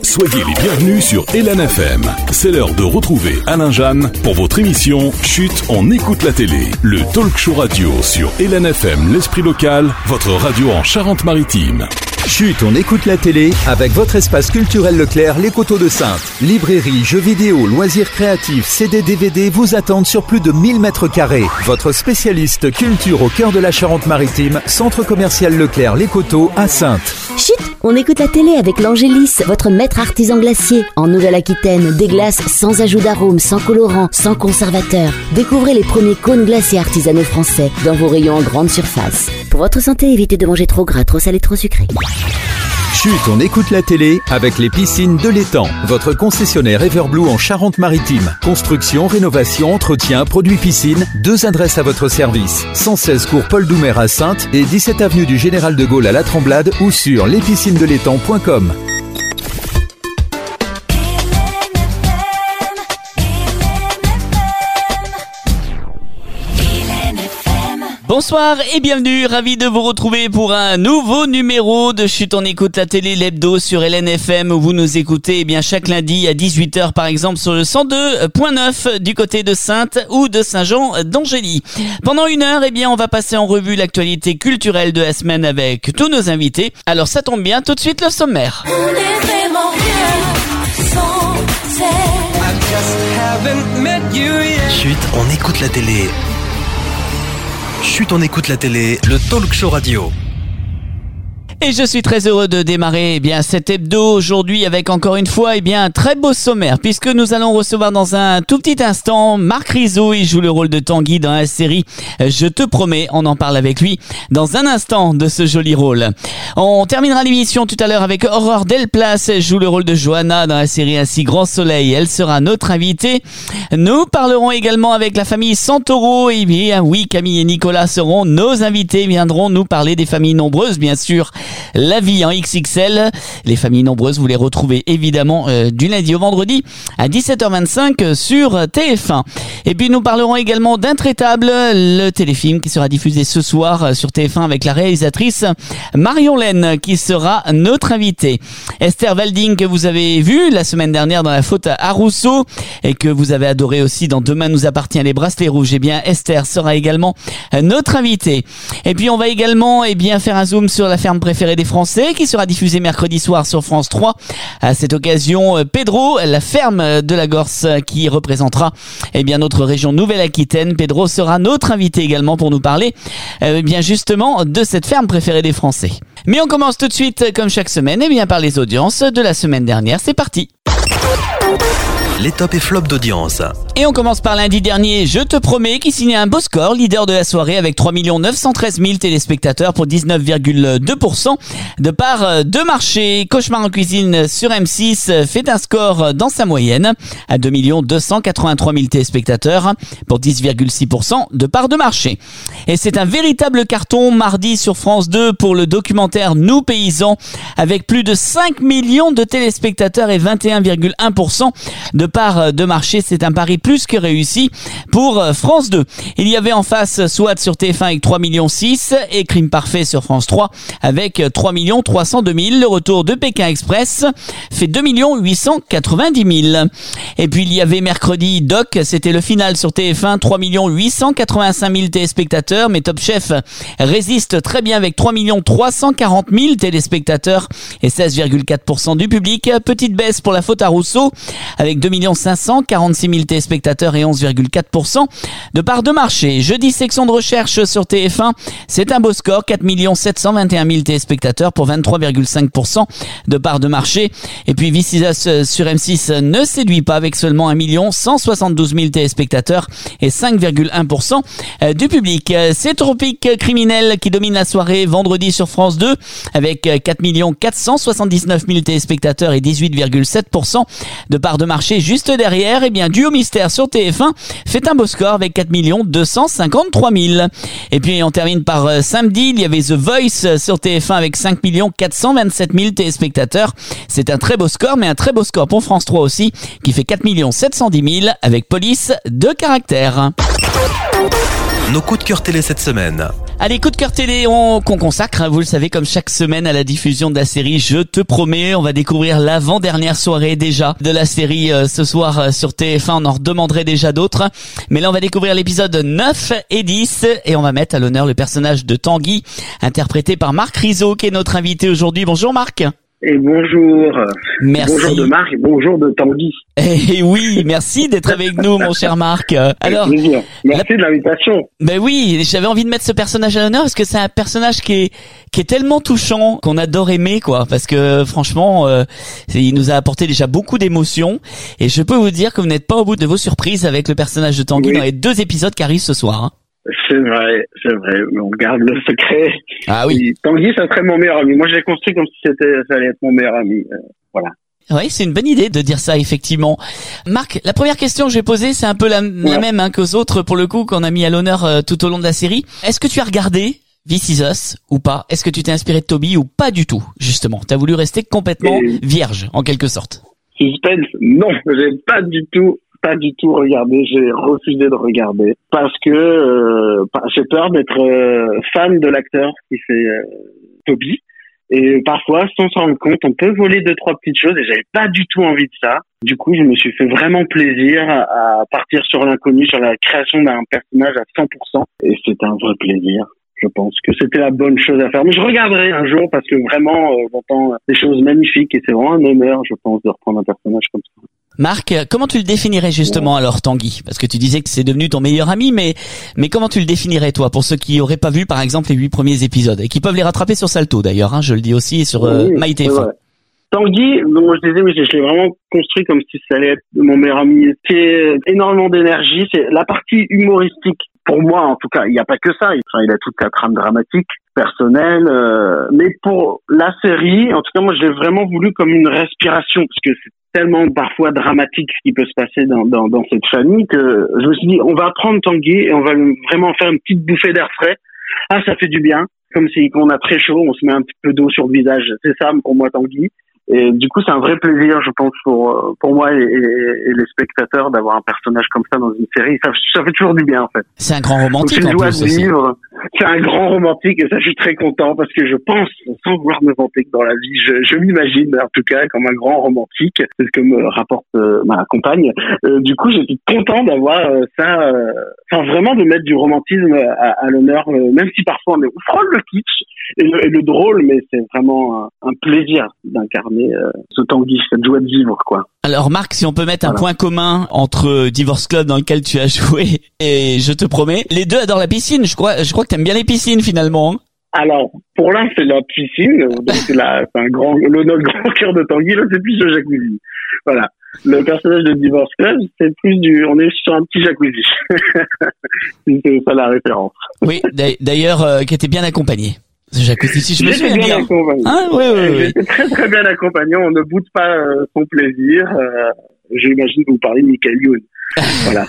Soyez les bienvenus sur Hélène FM. C'est l'heure de retrouver Alain Jeanne pour votre émission Chut, on écoute la télé. Le talk show radio sur Hélène FM, l'esprit local, votre radio en Charente-Maritime. Chut, on écoute la télé avec votre espace culturel Leclerc, les Coteaux de Saintes. Librairie, jeux vidéo, loisirs créatifs, CD, DVD vous attendent sur plus de 1000 mètres carrés. Votre spécialiste culture au cœur de la Charente-Maritime, centre commercial Leclerc, les Coteaux à Saintes. Chut, on écoute la télé avec l'Angélis, votre maître artisan glacier. En Nouvelle-Aquitaine, des glaces sans ajout d'arôme, sans colorant, sans conservateur. Découvrez les premiers cônes glaciers artisanaux français dans vos rayons en grande surface. Pour votre santé, évitez de manger trop gras, trop salé, trop sucré. Chut, on écoute la télé avec les piscines de l'Étang. Votre concessionnaire Everblue en Charente-Maritime. Construction, rénovation, entretien, produits piscine. 2 adresses à votre service. 116 cours Paul Doumer à Saintes et 17 avenue du Général de Gaulle à La Tremblade ou sur lespiscinesdelétang.com. Bonsoir et bienvenue, ravi de vous retrouver pour un nouveau numéro de Chut, on écoute la télé, l'hebdo sur Hélène FM où vous nous écoutez chaque lundi à 18h par exemple sur le 102.9 du côté de Saintes ou de Saint-Jean d'Angély. Pendant une heure, on va passer en revue l'actualité culturelle de la semaine avec tous nos invités. Alors ça tombe bien, tout de suite le sommaire. On est vraiment rien sans Chut, on écoute la télé. Chut, on écoute la télé, le talk show radio. Et je suis très heureux de démarrer cet hebdo aujourd'hui avec encore une fois un très beau sommaire puisque nous allons recevoir dans un tout petit instant Marc Rizzo. Il joue le rôle de Tanguy dans la série Je te promets, on en parle avec lui dans un instant de ce joli rôle. On terminera l'émission tout à l'heure avec Aurore Delplace. Elle joue le rôle de Johanna dans la série Ainsi Grand Soleil. Elle sera notre invitée. Nous parlerons également avec la famille Santoro. Et bien oui, Camille et Nicolas seront nos invités. Ils viendront nous parler des familles nombreuses bien sûr. La vie en XXL. Les familles nombreuses, vous les retrouvez évidemment du lundi au vendredi à 17h25 sur TF1. Et puis nous parlerons également d'Intraitable, le téléfilm qui sera diffusé ce soir sur TF1 avec la réalisatrice Marion Laine qui sera notre invitée. Esther Walding que vous avez vu la semaine dernière dans La faute à Rousseau et que vous avez adoré aussi dans Demain nous appartient les bracelets rouges. Esther sera également notre invitée. Et puis on va également faire un zoom sur La ferme préférée des Français qui sera diffusé mercredi soir sur France 3. À cette occasion, Pedro, la ferme de la Gorse qui représentera notre région Nouvelle-Aquitaine. Pedro sera notre invité également pour nous parler justement de cette ferme préférée des Français. Mais on commence tout de suite comme chaque semaine par les audiences de la semaine dernière. C'est parti. Les tops et flops d'audience. Et on commence par lundi dernier, Je te promets, qui signait un beau score, leader de la soirée avec 3 913 000 téléspectateurs pour 19,2% de part de marché. Cauchemar en cuisine sur M6 fait un score dans sa moyenne à 2 283 000 téléspectateurs pour 10,6% de part de marché. Et c'est un véritable carton mardi sur France 2 pour le documentaire Nous paysans avec plus de 5 millions de téléspectateurs et 21,1% de part de marché. C'est un pari plus que réussi pour France 2. Il y avait en face SWAT sur TF1 avec 3,6 millions et Crime Parfait sur France 3 avec 3 302 000. Le retour de Pékin Express fait 2 890 000. Et puis il y avait mercredi Doc, c'était le final sur TF1, 3 885 000 téléspectateurs, mais Top Chef résiste très bien avec 3 340 000 téléspectateurs et 16,4% du public. Petite baisse pour La faute à Rousseau avec 2 546 000 téléspectateurs et 11,4% de part de marché. Jeudi, section de recherche sur TF1, c'est un beau score, 4 721 000 téléspectateurs pour 23,5% de part de marché. Et puis This Is Us sur M6 ne séduit pas avec seulement 1 172 000 téléspectateurs et 5,1% du public. C'est Tropique criminel qui domine la soirée vendredi sur France 2 avec 4 479 000 téléspectateurs et 18,7% de part de marché. Juste derrière, Duo Mystère sur TF1 fait un beau score avec 4 253 000. Et puis on termine par samedi, il y avait The Voice sur TF1 avec 5 427 000 téléspectateurs. C'est un très beau score, mais un très beau score pour France 3 aussi, qui fait 4 710 000 avec Police de caractère. Nos coups de cœur télé cette semaine. Allez, coup de cœur télé qu'on consacre, vous le savez, comme chaque semaine à la diffusion de la série Je te promets. On va découvrir l'avant-dernière soirée déjà de la série ce soir sur TF1. On en redemanderait déjà d'autres. Mais là, on va découvrir l'épisode 9 et 10 et on va mettre à l'honneur le personnage de Tanguy, interprété par Marc Rizzo, qui est notre invité aujourd'hui. Bonjour Marc. Et bonjour. Merci. Bonjour de Marc et bonjour de Tanguy. Et oui, merci d'être avec nous, mon cher Marc. Alors, merci de l'invitation. Ben oui, j'avais envie de mettre ce personnage à l'honneur parce que c'est un personnage qui est tellement touchant qu'on adore aimer, quoi. Parce que franchement, il nous a apporté déjà beaucoup d'émotions. Et je peux vous dire que vous n'êtes pas au bout de vos surprises avec le personnage de Tanguy dans les 2 épisodes qui arrivent ce soir. Hein. C'est vrai, mais on garde le secret. Ah oui. Tanguy, ça serait mon meilleur ami. Moi, je l'ai construit comme si ça allait être mon meilleur ami. Voilà. Oui, c'est une bonne idée de dire ça, effectivement. Marc, la première question que je vais poser, c'est un peu la même qu'aux autres, pour le coup, qu'on a mis à l'honneur tout au long de la série. Est-ce que tu as regardé This Is Us ou pas? Est-ce que tu t'es inspiré de Toby ou pas du tout, justement? T'as voulu rester complètement vierge, en quelque sorte. Suspense, non, j'ai pas du tout regardé, j'ai refusé de regarder parce que j'ai peur d'être fan de l'acteur qui fait Toby, et parfois sans s'en rendre compte on peut voler 2-3 petites choses et j'avais pas du tout envie de ça. Du coup je me suis fait vraiment plaisir à partir sur l'inconnu, sur la création d'un personnage à 100%, et c'est un vrai plaisir. Je pense que c'était la bonne chose à faire. Mais je regarderai un jour parce que vraiment, j'entends des choses magnifiques et c'est vraiment un honneur, je pense, de reprendre un personnage comme ça. Marc, comment tu le définirais justement alors, Tanguy? Parce que tu disais que c'est devenu ton meilleur ami, mais comment tu le définirais, toi, pour ceux qui auraient pas vu, par exemple, les 8 premiers épisodes et qui peuvent les rattraper sur Salto, d'ailleurs, hein, je le dis aussi sur MyTF1. Tanguy, donc je disais, mais je l'ai vraiment construit comme si ça allait être mon meilleur ami. C'est énormément d'énergie, c'est la partie humoristique. Pour moi, en tout cas, il n'y a pas que ça. Il a toute sa trame dramatique, personnelle. Mais pour la série, en tout cas, moi, je l'ai vraiment voulu comme une respiration, parce que c'est tellement parfois dramatique ce qui peut se passer dans cette famille que je me suis dit, on va prendre Tanguy et on va vraiment faire une petite bouffée d'air frais. Ah, ça fait du bien. Comme si quand on a très chaud, on se met un petit peu d'eau sur le visage. C'est ça pour moi, Tanguy. Et du coup, c'est un vrai plaisir, je pense, pour moi et les spectateurs d'avoir un personnage comme ça dans une série. Ça fait toujours du bien, en fait. C'est un grand romantique, en plus aussi. C'est un grand romantique et ça, je suis très content parce que je pense, sans vouloir me vanter, que dans la vie, je m'imagine, en tout cas, comme un grand romantique. C'est ce que me rapporte ma compagne. Du coup, j'étais content d'avoir ça, vraiment de mettre du romantisme à l'honneur, même si parfois on frôle le kitsch et le drôle, mais c'est vraiment un plaisir d'incarner ce Tanguy, cette joie de vivre, quoi. Alors Marc, si on peut mettre un point commun entre Divorce Club dans lequel tu as joué et Je te promets, les deux adorent la piscine. Je crois que t'aimes bien les piscines finalement. Hein. Alors, pour l'un, c'est la piscine, donc c'est notre grand cœur de Tanguy, là, c'est plus le jacuzzi. Voilà. Le personnage de Divorce Club, c'est plus on est sur un petit jacuzzi. C'est ça la référence. Oui, d'ailleurs, qui était bien accompagné. Ce jacuzzi, si je me souviens bien. Ah, oui. J'étais très très bien accompagné, on ne boude pas son plaisir. J'imagine que vous parlez de Michael Youn. Voilà.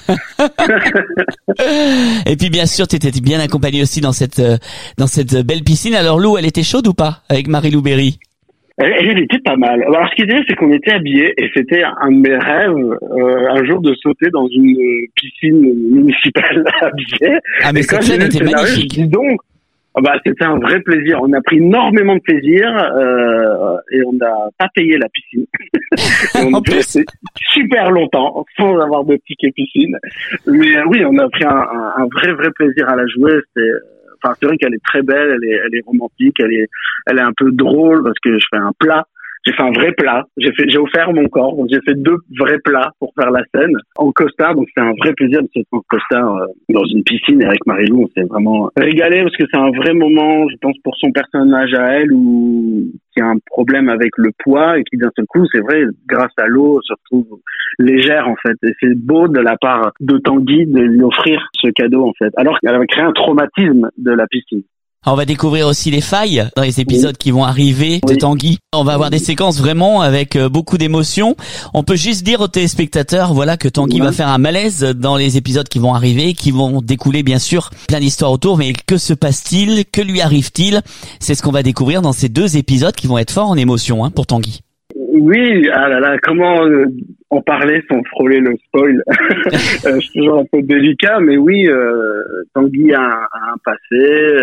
Et puis bien sûr, tu étais bien accompagné aussi dans cette belle piscine. Alors Lou, elle était chaude ou pas avec Marie-Lou Berry? Elle était pas mal. Alors ce qui était, c'est qu'on était habillés et c'était un de mes rêves un jour de sauter dans une piscine municipale habillée. Ah mais cette scène était magnifique. Dis donc. C'était un vrai plaisir. On a pris énormément de plaisir et on n'a pas payé la piscine. On a resté super longtemps sans avoir de ticket piscine. Mais oui, on a pris un vrai plaisir à la jouer. C'est vrai qu'elle est très belle, elle est romantique, elle est un peu drôle parce que je fais un plat. J'ai fait un vrai plat. J'ai offert mon corps. Donc j'ai fait 2 vrais plats pour faire la scène en costard. Donc c'est un vrai plaisir de se mettre en costard dans une piscine. Et avec Marie-Lou, on s'est vraiment régalé parce que c'est un vrai moment, je pense, pour son personnage à elle qui a un problème avec le poids et qui d'un seul coup, c'est vrai, grâce à l'eau, se retrouve légère en fait. Et c'est beau de la part de Tanguy de lui offrir ce cadeau en fait. Alors qu'elle avait créé un traumatisme de la piscine. On va découvrir aussi les failles dans les épisodes qui vont arriver de Tanguy. On va avoir des séquences vraiment avec beaucoup d'émotions. On peut juste dire aux téléspectateurs, voilà, que Tanguy va faire un malaise dans les épisodes qui vont arriver, qui vont découler bien sûr plein d'histoires autour. Mais que se passe-t-il? Que lui arrive-t-il? C'est ce qu'on va découvrir dans ces 2 épisodes qui vont être forts en émotion, pour Tanguy. Oui, ah là là, comment en parler sans frôler le spoil? C'est toujours un peu délicat, mais oui, Tanguy a un passé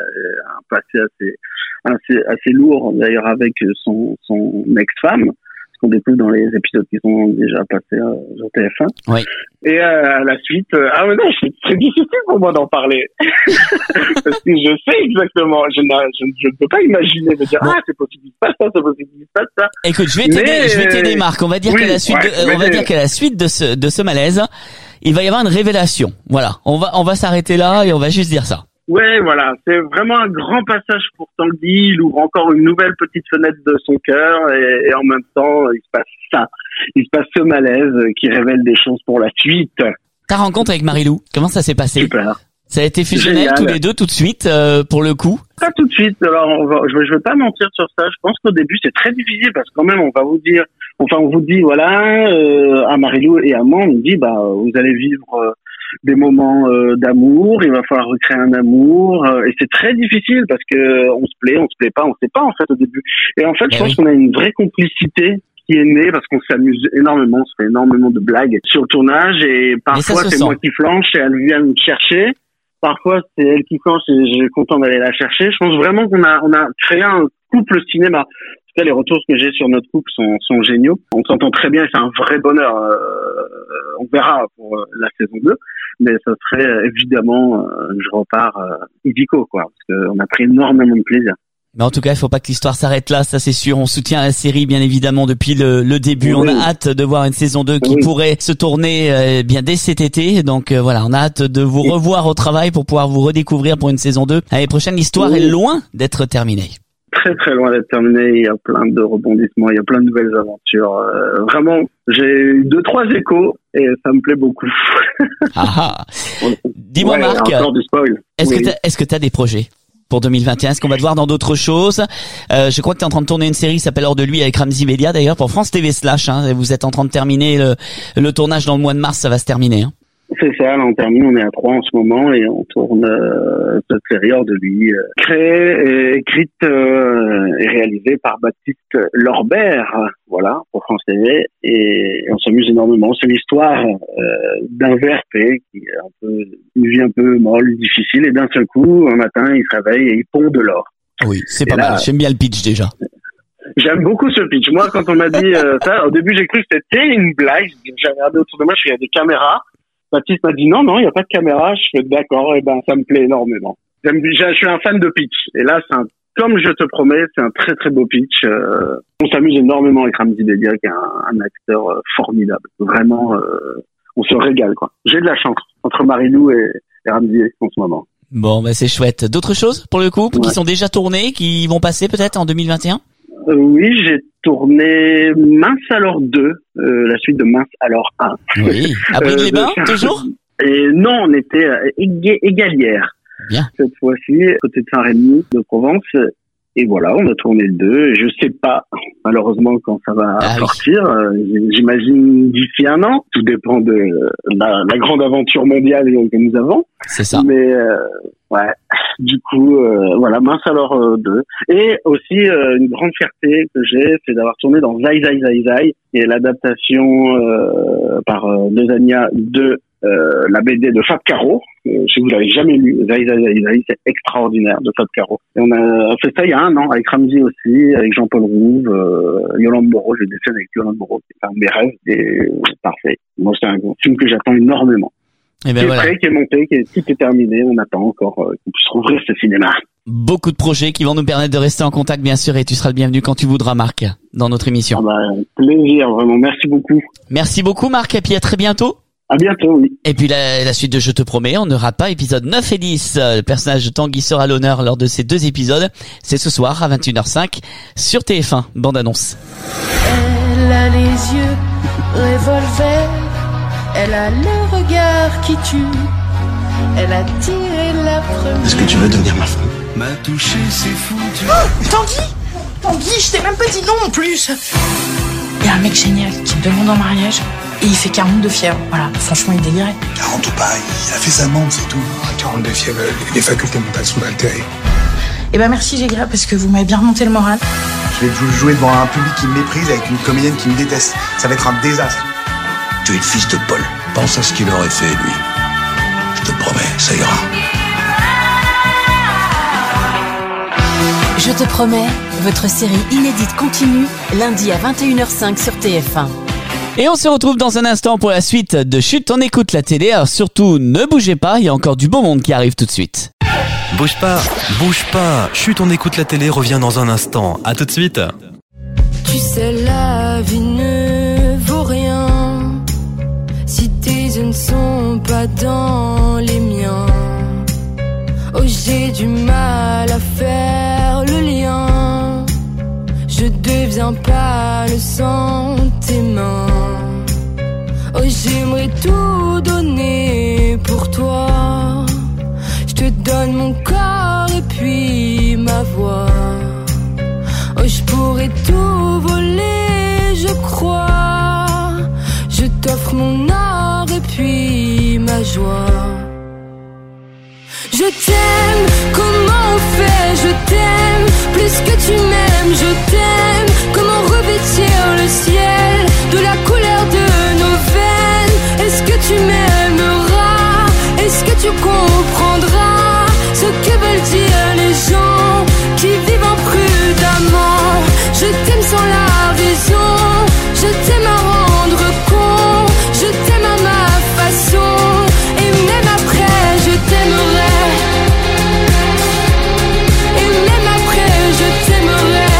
assez lourd d'ailleurs avec son ex-femme, ce qu'on découvre dans les épisodes qui sont déjà passés sur TF1. Oui. Et à la suite, c'est très difficile pour moi d'en parler parce que je sais exactement, je ne peux pas imaginer de dire c'est possible qu'il se passe ça, c'est possible qu'il se passe ça. Écoute, je vais t'aider Marc. On va dire qu'à la suite de ce malaise, il va y avoir une révélation. Voilà, on va s'arrêter là et on va juste dire ça. Ouais, voilà, c'est vraiment un grand passage pour Tanguy. Il ouvre encore une nouvelle petite fenêtre de son cœur et en même temps, il se passe ça. Il se passe ce malaise qui révèle des choses pour la suite. Ta rencontre avec Marie-Lou, comment ça s'est passé? Super. Ça a été fusionnel tous les deux tout de suite pour le coup? Pas tout de suite. Alors je vais pas mentir sur ça. Je pense qu'au début c'est très difficile parce que quand même on vous dit voilà à Marie-Lou et à moi on nous dit vous allez vivre des moments d'amour, il va falloir recréer un amour et c'est très difficile parce que on se plaît pas, on sait pas en fait au début. Et en fait je pense qu'on a une vraie complicité qui est née parce qu'on s'amuse énormément, on se fait énormément de blagues sur le tournage et parfois c'est moi qui flanche et elle vient me chercher. Parfois, c'est elle qui flanche et je suis content d'aller la chercher. Je pense vraiment qu'on a créé un couple cinéma. En tout cas, les retours que j'ai sur notre couple sont géniaux. On s'entend très bien et c'est un vrai bonheur. On verra pour la saison 2. Mais ça serait évidemment, je repars illico, quoi. Parce qu'on a pris énormément de plaisir. Mais en tout cas, il faut pas que l'histoire s'arrête là, ça c'est sûr. On soutient la série, bien évidemment, depuis le début. Oui. On a hâte de voir une saison 2 qui pourrait se tourner bien dès cet été. Donc voilà, on a hâte de vous revoir au travail pour pouvoir vous redécouvrir pour une saison 2. L'année prochaine, l'histoire est loin d'être terminée. Très très loin d'être terminée. Il y a plein de rebondissements, il y a plein de nouvelles aventures. Vraiment, j'ai eu 2-3 échos et ça me plaît beaucoup. Dis-moi Marc, encore du spoil. Est-ce que t'as des projets pour 2021? Est-ce qu'on va te voir dans d'autres choses? Je crois que tu es en train de tourner une série qui s'appelle Hors de lui avec Ramzy Media d'ailleurs pour France TV Slash. Vous êtes en train de terminer le tournage dans le mois de mars, ça va se terminer. C'est ça, là on termine, on est à 3 en ce moment et on tourne cette série Hors de lui, créée, écrite et réalisée par Baptiste Lorbert, voilà, pour France TV, et on s'amuse énormément. C'est l'histoire d'un VRP qui est une vie un peu molle, difficile, et d'un seul coup, un matin, il se réveille et il pond de l'or. Oui, c'est pas mal, j'aime bien le pitch déjà. J'aime beaucoup ce pitch. Moi, quand on m'a dit ça, au début j'ai cru que c'était une blague, j'ai regardé autour de moi, il y a des caméras. Baptiste m'a dit non, il n'y a pas de caméra. Je fais d'accord, et ça me plaît énormément. Je suis un fan de pitch. Et là, comme je te promets, c'est un très très beau pitch. On s'amuse énormément avec Ramzy Media, qui est un acteur formidable. Vraiment, on se régale, quoi. J'ai de la chance entre Marie-Lou et Ramzy en ce moment. Bon, c'est chouette. D'autres choses pour le couple qui sont déjà tournées, qui vont passer peut-être en 2021? Oui, j'ai tourné Mince alors 2, la suite de Mince alors 1. Oui, à Brive-les-Bains, toujours? Et non, on était à Égalière. Bien. Cette fois-ci, côté de Saint-Rémy, de Provence. Et voilà, on a tourné le 2. Je sais pas, malheureusement, quand ça va sortir. J'imagine d'ici 1 an. Tout dépend de la grande aventure mondiale que nous avons. C'est ça. Mais ouais, du coup, voilà, Mince alors 2. Et aussi, une grande fierté que j'ai, c'est d'avoir tourné dans Zai Zai Zai Zai, qui est l'adaptation par Dezania de la BD de Fab Caro. Si vous l'avez jamais lu, Zai Zai Zai Zai, c'est extraordinaire, de Fab Caro. Et on a fait ça il y a 1 an, avec Ramzy aussi, avec Jean-Paul Rouve, Yolande Moreau. J'ai des scènes avec Yolande Moreau, c'est un de mes rêves, et parfait. Moi, c'est un film que j'attends énormément. Et qui est prêt, qui est monté, tout est terminé. On attend encore qu'on puisse rouvrir ce cinéma. Beaucoup de projets qui vont nous permettre de rester en contact, bien sûr, et tu seras le bienvenu quand tu voudras, Marc, dans notre émission. Plaisir, vraiment. Merci beaucoup. Merci beaucoup, Marc, et puis à très bientôt. À bientôt, oui. Et puis la suite de Je te promets, on ne rate pas épisode 9 et 10. Le personnage de Tanguy sera à l'honneur lors de ces 2 épisodes. C'est ce soir à 21h05 sur TF1. Bande annonce. Elle a les yeux revolver, elle a le regard qui tue, elle a tiré la première. Est-ce que tu veux devenir ma femme? M'a touché, c'est fou. Oh, Tanguy, je t'ai même pas dit non en plus. Il y a un mec génial qui me demande en mariage. Et il fait 40 de fièvre, voilà, franchement il délirait. 40 ou pas, il a fait sa montre, c'est tout. 40 de fièvre, les facultés mentales sont altérées. Eh ben merci les gars, parce que vous m'avez bien remonté le moral. Je vais jouer devant un public qui me méprise avec une comédienne qui me déteste. Ça va être un désastre. Tu es le fils de Paul. Pense à ce qu'il aurait fait, lui. Je te promets, ça ira. Je te promets, votre série inédite continue, lundi à 21h05 sur TF1. Et on se retrouve dans un instant pour la suite de Chut, on écoute la télé. Alors surtout, ne bougez pas, il y a encore du beau monde qui arrive tout de suite. Bouge pas, bouge pas. Chut, on écoute la télé, revient dans un instant. À tout de suite. Tu sais, la vie ne vaut rien si tes yeux ne sont pas dans les miens. Oh, j'ai du mal à faire le lien. Je deviens pâle sans tes mains. Oh, j'aimerais tout donner pour toi. Je te donne mon corps et puis ma voix. Oh, je pourrais tout voler, je crois. Je t'offre mon or et puis ma joie. Je t'aime, comment on fait? Je t'aime, plus que tu m'aimes, je t'aime. Comment revêtir le ciel de la couleur de nos veines? Est-ce que tu m'aimeras? Est-ce que tu comprendras ce que veulent dire les gens qui vivent imprudemment? Je t'aime sans la raison, je t'aime à rendre con, je t'aime à ma façon, et même après je t'aimerai. Et même après je t'aimerai.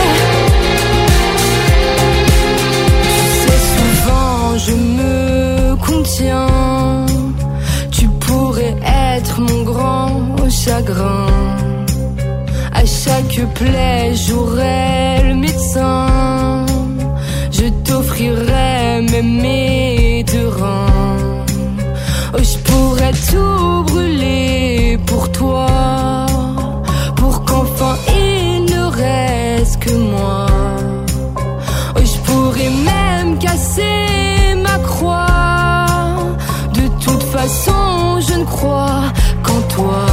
Tu sais, souvent je me contiens. Tu pourrais être mon grand chagrin. À chaque plaie j'aurai le médecin. Je t'offrirai même mes deux reins. Oh, je pourrais tout brûler pour toi, pour qu'enfin il ne reste que moi. Oh, je pourrais même casser ma croix. De toute façon je ne crois qu'en toi.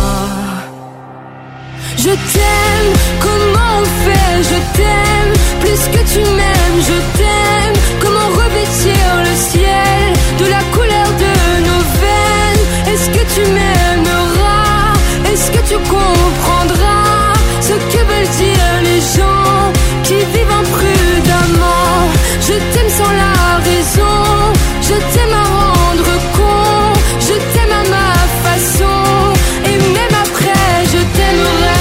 Je t'aime, comment on fait? Je t'aime, plus que tu m'aimes, je t'aime. Comment revêtir le ciel de la couleur de nos veines? Est-ce que tu m'aimeras? Est-ce que tu comprendras ce que veulent dire les gens qui vivent imprudemment? Je t'aime sans la raison, je t'aime à rendre con, je t'aime à ma façon, et même après je t'aimerai.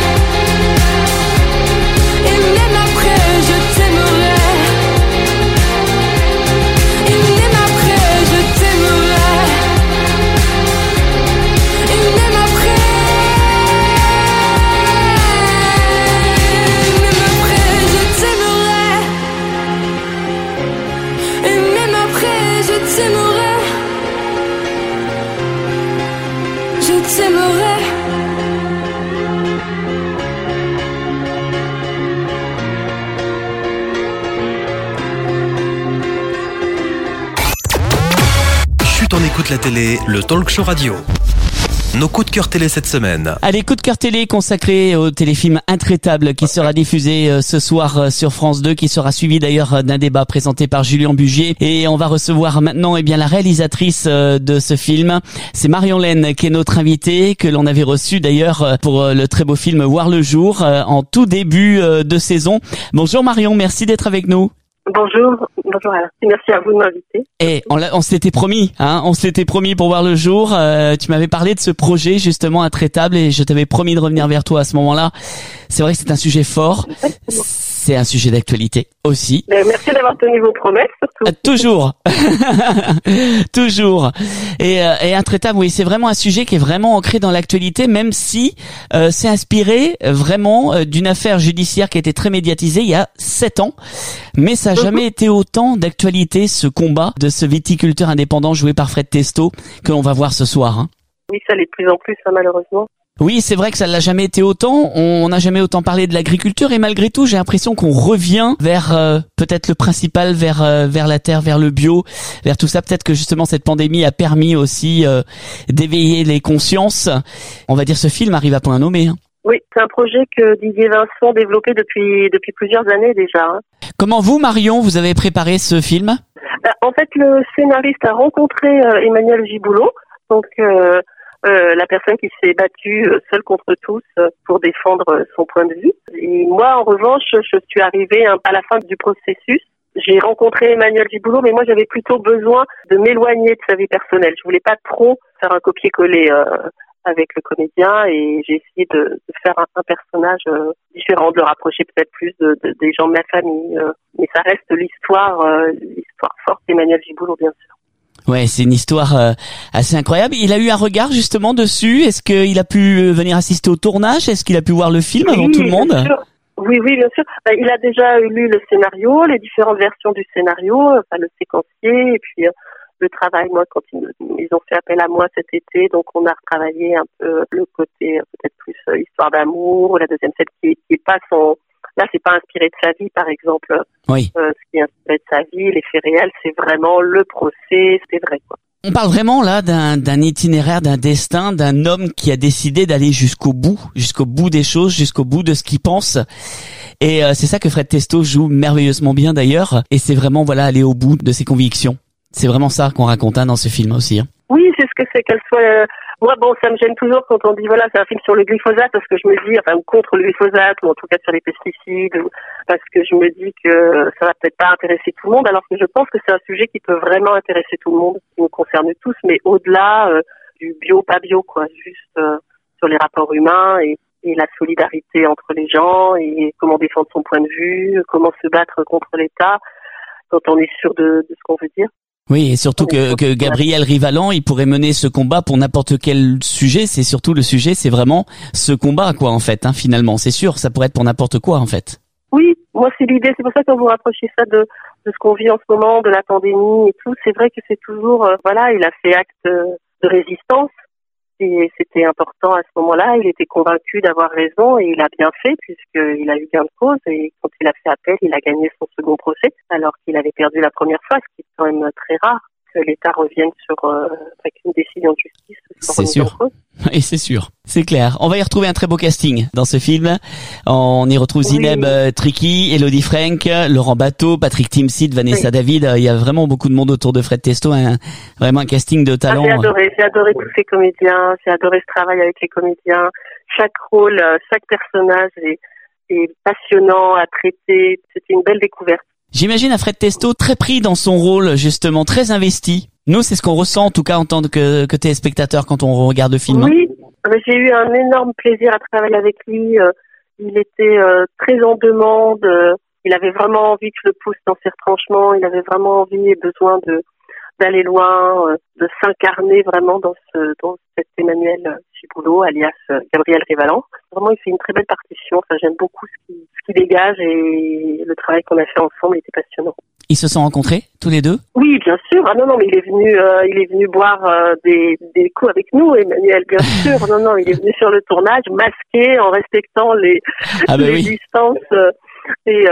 Et même après je t'aimerai. Et même après je t'aimerai. Et même après. Même après je t'aimerai. Et même après je t'aimerai. Je t'aimerai. Chut, on écoute la télé, le talk show radio. Nos coups de cœur télé cette semaine. Allez, coup de cœur télé consacré au téléfilm Intraitable qui sera diffusé ce soir sur France 2, qui sera suivi d'ailleurs d'un débat présenté par Julien Bugier. Et on va recevoir maintenant la réalisatrice de ce film. C'est Marion Laine qui est notre invitée, que l'on avait reçue d'ailleurs pour le très beau film Voir le jour en tout début de saison. Bonjour Marion, merci d'être avec nous. Bonjour Alain. Merci à vous de m'inviter. Et on s'était promis, on s'était promis pour Voir le jour. Tu m'avais parlé de ce projet justement Intraitable et je t'avais promis de revenir vers toi à ce moment-là. C'est vrai que c'est un sujet fort, c'est un sujet d'actualité aussi. Merci d'avoir tenu vos promesses surtout. Toujours, toujours. Et Intraitable, oui, c'est vraiment un sujet qui est vraiment ancré dans l'actualité, même si c'est inspiré vraiment d'une affaire judiciaire qui a été très médiatisée il y a 7 ans, mais ça n'a jamais été autant d'actualité, ce combat de ce viticulteur indépendant joué par Fred Testo que l'on va voir ce soir. Oui, ça l'est de plus en plus, malheureusement. Oui, c'est vrai que ça l'a jamais été autant. On n'a jamais autant parlé de l'agriculture et malgré tout, j'ai l'impression qu'on revient vers peut-être le principal, vers la terre, vers le bio, vers tout ça. Peut-être que justement cette pandémie a permis aussi d'éveiller les consciences. On va dire ce film arrive à point nommé. Oui, c'est un projet que Didier Vincent développait depuis plusieurs années déjà. Hein. Comment vous, Marion, vous avez préparé ce film ? En fait, le scénariste a rencontré Emmanuel Giboulot, donc la personne qui s'est battue seule contre tous pour défendre son point de vue. Et moi, en revanche, je suis arrivée à la fin du processus. J'ai rencontré Emmanuel Giboulot, mais moi, j'avais plutôt besoin de m'éloigner de sa vie personnelle. Je voulais pas trop faire un copier-coller avec le comédien, et j'ai essayé de faire un personnage différent, de le rapprocher peut-être plus des gens de ma famille. Mais ça reste l'histoire forte d'Emmanuel Giboulot, bien sûr. Ouais, c'est une histoire assez incroyable. Il a eu un regard justement dessus. Est-ce qu'il a pu venir assister au tournage ? Est-ce qu'il a pu voir le film avant tout le monde ? Bien sûr. Oui, bien sûr. Il a déjà lu le scénario, les différentes versions du scénario, le séquencier, et puis le travail. Moi, quand ils ont fait appel à moi cet été, donc on a retravaillé un peu le côté peut-être plus histoire d'amour, la deuxième scène qui est pas son... Là, c'est pas inspiré de sa vie, par exemple. Oui. Ce qui est inspiré de sa vie, les faits réels, c'est vraiment le procès, c'est vrai, quoi. On parle vraiment là d'un itinéraire, d'un destin, d'un homme qui a décidé d'aller jusqu'au bout des choses, jusqu'au bout de ce qu'il pense. Et c'est ça que Fred Testo joue merveilleusement bien d'ailleurs. Et c'est vraiment aller au bout de ses convictions. C'est vraiment ça qu'on raconte dans ce film aussi. Hein. Oui, c'est ce que c'est qu'elle soit... Moi, ça me gêne toujours quand on dit, c'est un film sur le glyphosate, parce que je me dis, ou contre le glyphosate, ou en tout cas sur les pesticides, parce que je me dis que ça va peut-être pas intéresser tout le monde, alors que je pense que c'est un sujet qui peut vraiment intéresser tout le monde, qui nous concerne tous, mais au-delà du bio, pas bio, quoi, juste sur les rapports humains et la solidarité entre les gens, et comment défendre son point de vue, comment se battre contre l'État, quand on est sûr de ce qu'on veut dire. Oui, et surtout que Gabriel Rivalan, il pourrait mener ce combat pour n'importe quel sujet. C'est surtout le sujet, c'est vraiment ce combat, quoi, en fait, finalement. C'est sûr, ça pourrait être pour n'importe quoi, en fait. Oui, moi, c'est l'idée. C'est pour ça que quand vous rapprochez ça de ce qu'on vit en ce moment, de la pandémie et tout, c'est vrai que c'est toujours, il a fait acte de résistance. Et c'était important à ce moment-là. Il était convaincu d'avoir raison, et il a bien fait, puisqu'il a eu gain de cause, et quand il a fait appel, il a gagné son second procès, alors qu'il avait perdu la première fois, ce qui est quand même très rare, que l'État revienne avec une décision de justice. C'est sûr. Et c'est sûr. C'est clair. On va y retrouver un très beau casting dans ce film. On y retrouve Zineb Triki, Elodie Frank, Laurent Bateau, Patrick Timsit, Vanessa David. Il y a vraiment beaucoup de monde autour de Fred Testo. Vraiment un casting de talent. J'ai adoré tous ces comédiens. J'ai adoré ce travail avec les comédiens. Chaque rôle, chaque personnage est passionnant à traiter. C'était une belle découverte. J'imagine un Fred Testo très pris dans son rôle, justement, très investi. Nous, c'est ce qu'on ressent, en tout cas, en tant que téléspectateur, quand on regarde le film. Oui, j'ai eu un énorme plaisir à travailler avec lui. Il était très en demande. Il avait vraiment envie que je le pousse dans ses retranchements. Il avait vraiment envie et besoin d'aller loin, de s'incarner vraiment dans cet Emmanuel Giboulot, alias Gabriel Rivalan. Vraiment, il fait une très belle partition. J'aime beaucoup ce qu'il dégage, et le travail qu'on a fait ensemble était passionnant. Ils se sont rencontrés, tous les deux ? Oui, bien sûr. Ah non, mais il est venu boire des coups avec nous, Emmanuel, bien sûr. Non, il est venu sur le tournage, masqué, en respectant les distances. Mais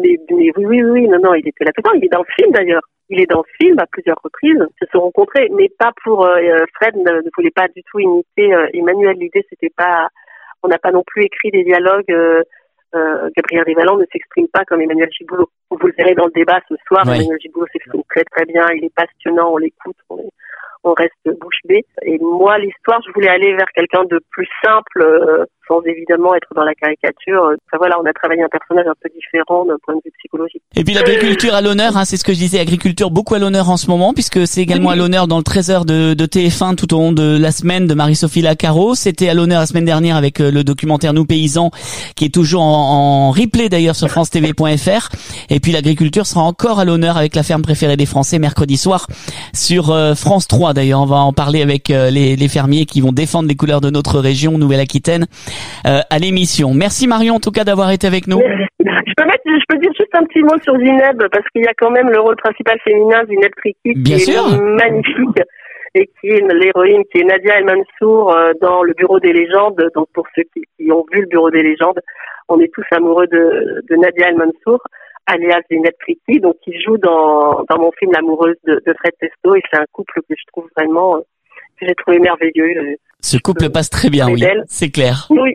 oui, non, il était là tout le temps. Il est dans le film, d'ailleurs. Il est dans le film à plusieurs reprises. Ils se sont rencontrés, mais pas pour... Fred ne voulait pas du tout imiter Emmanuel. L'idée, c'était pas... On n'a pas non plus écrit des dialogues... Gabriel Rivalan ne s'exprime pas comme Emmanuel Giboulot. Vous le verrez dans le débat ce soir. Oui. Emmanuel Giboulot s'exprime très très bien. Il est passionnant, on l'écoute, on reste bouche bée. Et moi, l'histoire, je voulais aller vers quelqu'un de plus simple, sans évidemment être dans la caricature. On a travaillé un personnage un peu différent d'un point de vue psychologique. Et puis l'agriculture à l'honneur, c'est ce que je disais, agriculture beaucoup à l'honneur en ce moment, puisque c'est également à l'honneur dans le 13h de TF1 tout au long de la semaine de Marie-Sophie Lacaro. C'était à l'honneur la semaine dernière avec le documentaire Nous Paysans, qui est toujours en replay d'ailleurs sur francetv.fr. Et puis l'agriculture sera encore à l'honneur avec la ferme préférée des Français mercredi soir sur France 3. D'ailleurs, on va en parler avec les fermiers qui vont défendre les couleurs de notre région Nouvelle-Aquitaine à l'émission. Merci Marion en tout cas d'avoir été avec nous. Je peux dire juste un petit mot sur Zineb, parce qu'il y a quand même le rôle principal féminin, Zineb Triki, qui est magnifique, et qui est l'héroïne, qui est Nadia El Mansour dans le Bureau des légendes. Donc pour ceux qui ont vu le Bureau des légendes, on est tous amoureux de Nadia El Mansour, alias Zineb Triki, donc qui joue dans mon film L'amoureuse de Fred Testo, et c'est un couple que je trouve vraiment j'ai trouvé merveilleux. Ce couple passe très bien, oui, c'est clair. Oui.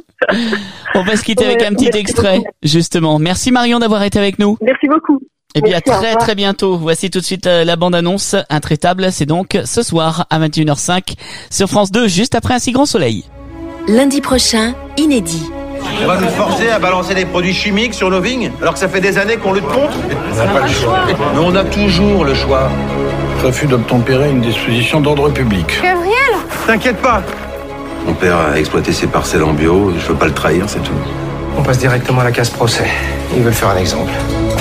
On va se quitter avec un petit extrait, justement. Merci Marion d'avoir été avec nous. Merci beaucoup. Et bien à très bientôt. Voici tout de suite la bande-annonce Intraitable. C'est donc ce soir à 21h05 sur France 2, juste après un si grand soleil. Lundi prochain, inédit. On va nous forcer à balancer des produits chimiques sur nos vignes, alors que ça fait des années qu'on lutte contre. On n'a pas le choix. Mais on a toujours le choix. Refus d'obtempérer une disposition d'ordre public. Gabriel, T'inquiète pas. Mon père a exploité ses parcelles en bio, je veux pas le trahir, c'est tout. On passe directement à la case procès. Ils veulent faire un exemple.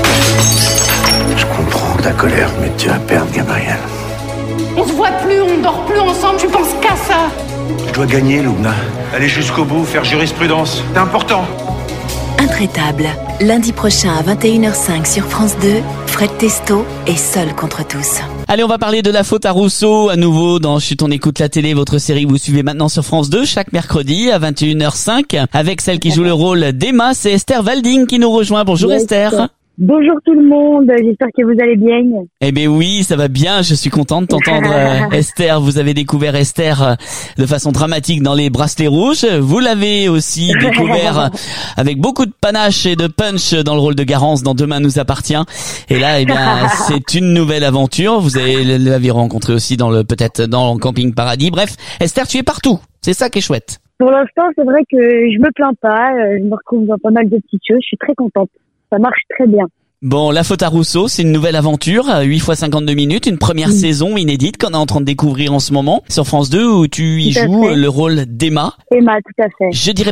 Je comprends ta colère, mais tu vas perdre, Gabriel. on se voit plus, on dort plus ensemble, tu penses qu'à ça. Je dois gagner, Lubna. Aller jusqu'au bout, faire jurisprudence. C'est important. Intraitable. Lundi prochain à 21h05 sur France 2, Fred Testo est seul contre tous. Allez, on va parler de la faute à Rousseau à nouveau dans Chut, on écoute la télé, votre série que vous suivez maintenant sur France 2 chaque mercredi à 21h05 avec celle qui joue le rôle d'Emma, c'est Esther Walding qui nous rejoint. Bonjour Esther. Bonjour tout le monde, j'espère que vous allez bien. Eh bien oui, ça va bien, je suis contente de t'entendre Esther. Vous avez découvert Esther de façon dramatique dans Les Bracelets Rouges. Vous l'avez aussi découvert avec beaucoup de panache et de punch dans le rôle de Garance dans Demain nous appartient. Et là, eh bien, c'est une nouvelle aventure. Vous l'avez rencontré aussi peut-être dans le Camping Paradis. Bref, Esther, tu es partout. C'est ça qui est chouette. Pour l'instant, c'est vrai que je me plains pas. Je me retrouve dans pas mal de petites choses. Je suis très contente. Ça marche très bien. Bon, La faute à Rousseau, c'est une nouvelle aventure, 8 fois 52 minutes, une première saison inédite qu'on est en train de découvrir en ce moment sur France 2 où tu y joues le rôle d'Emma. Emma, tout à fait. Je dirais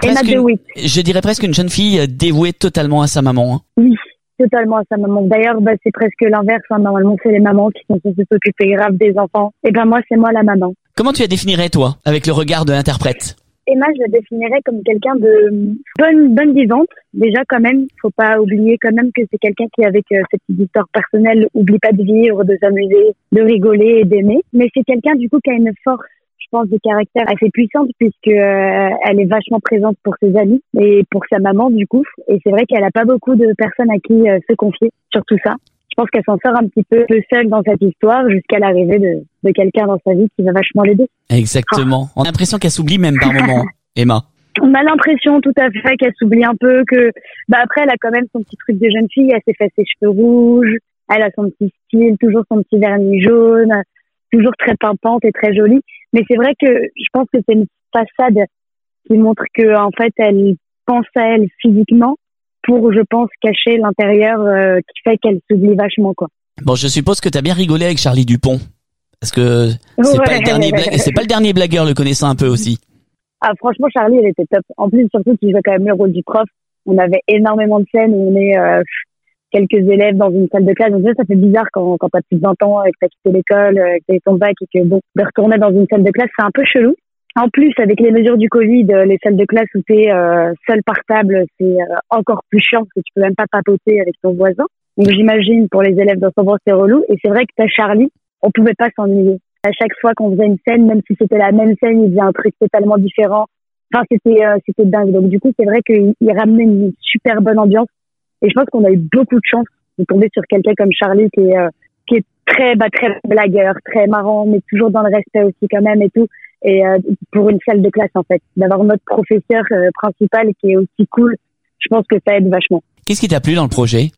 presque une jeune fille dévouée totalement à sa maman. Hein. Oui, totalement à sa maman. D'ailleurs, c'est presque l'inverse. Hein. Normalement, c'est les mamans qui sont censées s'occuper grave des enfants. Et moi, c'est moi la maman. Comment tu la définirais, toi, avec le regard de l'interprète ? Emma, je la définirais comme quelqu'un de bonne vivante. Déjà, quand même, faut pas oublier quand même que c'est quelqu'un qui, avec cette petite histoire personnelle, oublie pas de vivre, de s'amuser, de rigoler et d'aimer. Mais c'est quelqu'un, du coup, qui a une force, je pense, de caractère assez puissante puisque elle est vachement présente pour ses amis et pour sa maman, du coup. Et c'est vrai qu'elle a pas beaucoup de personnes à qui se confier sur tout ça. Je pense qu'elle s'en sort un petit peu seule dans cette histoire jusqu'à l'arrivée de quelqu'un dans sa vie qui va vachement l'aider. Exactement. On a l'impression qu'elle s'oublie même par moment, Emma. On a l'impression tout à fait qu'elle s'oublie un peu, que après elle a quand même son petit truc de jeune fille, elle s'est fait ses cheveux rouges, elle a son petit style, toujours son petit vernis jaune, toujours très pimpante et très jolie. Mais c'est vrai que je pense que c'est une façade qui montre que en fait elle pense à elle physiquement pour, je pense, cacher l'intérieur qui fait qu'elle s'oublie vachement, quoi. Bon, je suppose que t'as bien rigolé avec Charlie Dupont. Parce que c'est pas le dernier blagueur, le connaissant un peu aussi. Ah, franchement, Charlie, elle était top. En plus, surtout qu'il jouait quand même le rôle du prof. On avait énormément de scènes où on est quelques élèves dans une salle de classe. Donc ça fait bizarre quand t'as plus de 20 ans et que t'as quitté l'école, que t'as eu ton bac et que de retourner dans une salle de classe, c'est un peu chelou. En plus, avec les mesures du Covid, les salles de classe où t'es seul par table, c'est encore plus chiant parce que tu peux même pas papoter avec ton voisin. Donc j'imagine pour les élèves dans son bord, c'est relou. Et c'est vrai que t'as Charlie, on pouvait pas s'ennuyer. À chaque fois qu'on faisait une scène, même si c'était la même scène, il faisait un truc totalement différent. Enfin, c'était dingue. Donc du coup, c'est vrai qu'il ramenait une super bonne ambiance. Et je pense qu'on a eu beaucoup de chance de tomber sur quelqu'un comme Charlie qui est très blagueur, très marrant, mais toujours dans le respect aussi quand même et tout. Et pour une salle de classe, en fait, d'avoir notre professeur principal qui est aussi cool, je pense que ça aide vachement. Qu'est-ce qui t'a plu dans le projet?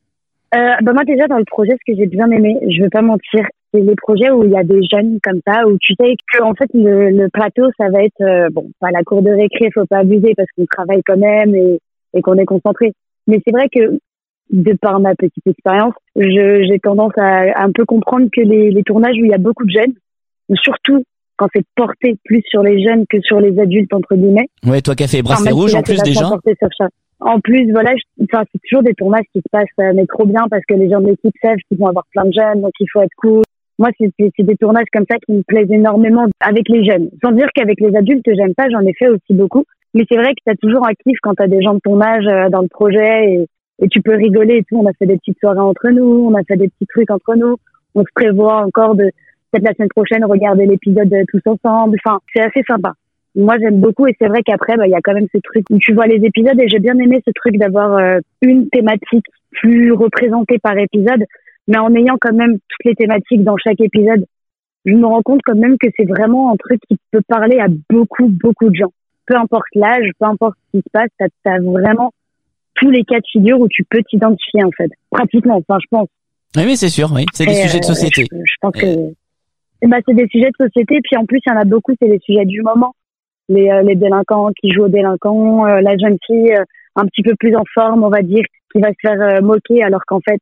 Moi déjà dans le projet, ce que j'ai bien aimé, je veux pas mentir, c'est les projets où il y a des jeunes comme ça, où tu sais que en fait le plateau ça va être pas la cour de récré, faut pas abuser parce qu'on travaille quand même et qu'on est concentré. Mais c'est vrai que de par ma petite expérience, j'ai tendance à un peu comprendre que les tournages où il y a beaucoup de jeunes, surtout quand c'est porté plus sur les jeunes que sur les adultes entre guillemets. Ouais, toi qui as fait Bracelet Rouge en plus déjà. En plus, voilà, c'est toujours des tournages qui se passent mais trop bien parce que les gens de l'équipe savent qu'ils vont avoir plein de jeunes, donc il faut être cool. Moi, c'est des tournages comme ça qui me plaisent énormément avec les jeunes. Sans dire qu'avec les adultes, j'aime pas, j'en ai fait aussi beaucoup. Mais c'est vrai que t'as toujours un kiff quand t'as des gens de ton âge dans le projet et tu peux rigoler et tout. On a fait des petites soirées entre nous, on a fait des petits trucs entre nous. On se prévoit encore de peut-être la semaine prochaine regarder l'épisode tous ensemble. Enfin, c'est assez sympa. Moi, j'aime beaucoup et c'est vrai qu'après, il y a quand même ce truc où tu vois les épisodes et j'ai bien aimé ce truc d'avoir une thématique plus représentée par épisode, mais en ayant quand même toutes les thématiques dans chaque épisode. je me rends compte quand même que c'est vraiment un truc qui peut parler à beaucoup de gens. Peu importe l'âge, peu importe ce qui se passe, t'as vraiment tous les cas de figure où tu peux t'identifier en fait. Pratiquement, enfin je pense. Oui, c'est sûr, oui. C'est des sujets de société. Je pense que c'est des sujets de société, puis en plus il y en a beaucoup, c'est des sujets du moment. Les délinquants qui jouent aux délinquants, la jeune fille un petit peu plus en forme, on va dire, qui va se faire moquer alors qu'en fait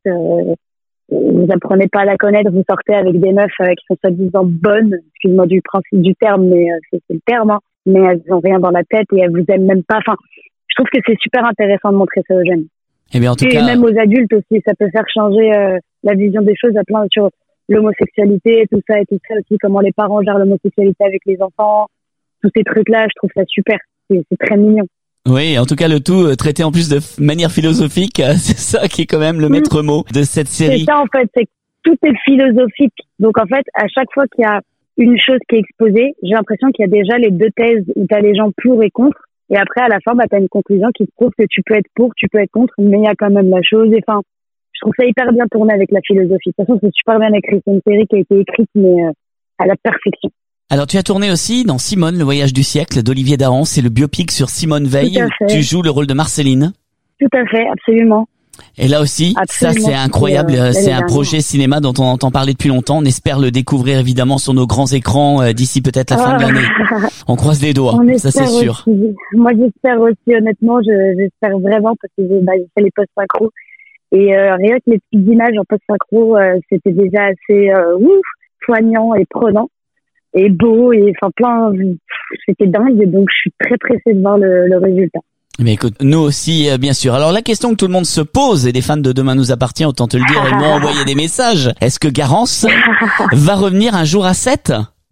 vous apprenez pas à la connaître, vous sortez avec des meufs qui sont soi-disant bonnes, excuse-moi du principe du terme, mais c'est le terme, hein, mais elles ont rien dans la tête et elles vous aiment même pas. Enfin, je trouve que c'est super intéressant de montrer ça aux jeunes. Eh bien, en tout et cas, même aux adultes aussi, ça peut faire changer la vision des choses à plein sur l'homosexualité et tout ça aussi, comment les parents gèrent l'homosexualité avec les enfants, tous ces trucs-là, je trouve ça super, c'est très mignon. Oui, en tout cas, le tout traité en plus de manière philosophique, c'est ça qui est quand même le maître mot de cette série. C'est ça, en fait, c'est que tout est philosophique. Donc, en fait, à chaque fois qu'il y a une chose qui est exposée, j'ai l'impression qu'il y a déjà les deux thèses où t'as les gens pour et contre. Et après, à la fin, t'as une conclusion qui te prouve que tu peux être pour, tu peux être contre, mais il y a quand même la chose. Et enfin, je trouve ça hyper bien tourné avec la philosophie. De toute façon, c'est super bien écrit. C'est une série qui a été écrite, mais à la perfection. Alors, tu as tourné aussi dans Simone, le voyage du siècle d'Olivier Dahan. C'est le biopic sur Simone Veil. Tu joues le rôle de Marceline. Tout à fait, absolument. Et là aussi, absolument. Ça c'est incroyable. C'est un projet cinéma dont on entend parler depuis longtemps. On espère le découvrir évidemment sur nos grands écrans d'ici peut-être la fin de l'année. On croise les doigts, ça c'est sûr. Moi j'espère aussi, honnêtement, j'espère vraiment parce que j'ai fait les post-synchro. Et rien que les petites images en post-synchro, c'était déjà assez poignant et prenant. Et beau, et enfin c'était dingue, donc je suis très pressée de voir le résultat. Mais écoute, nous aussi, bien sûr. Alors la question que tout le monde se pose, et des fans de Demain nous appartient, autant te le dire, ils m'ont envoyé des messages. Est-ce que Garance va revenir un jour à 7 ?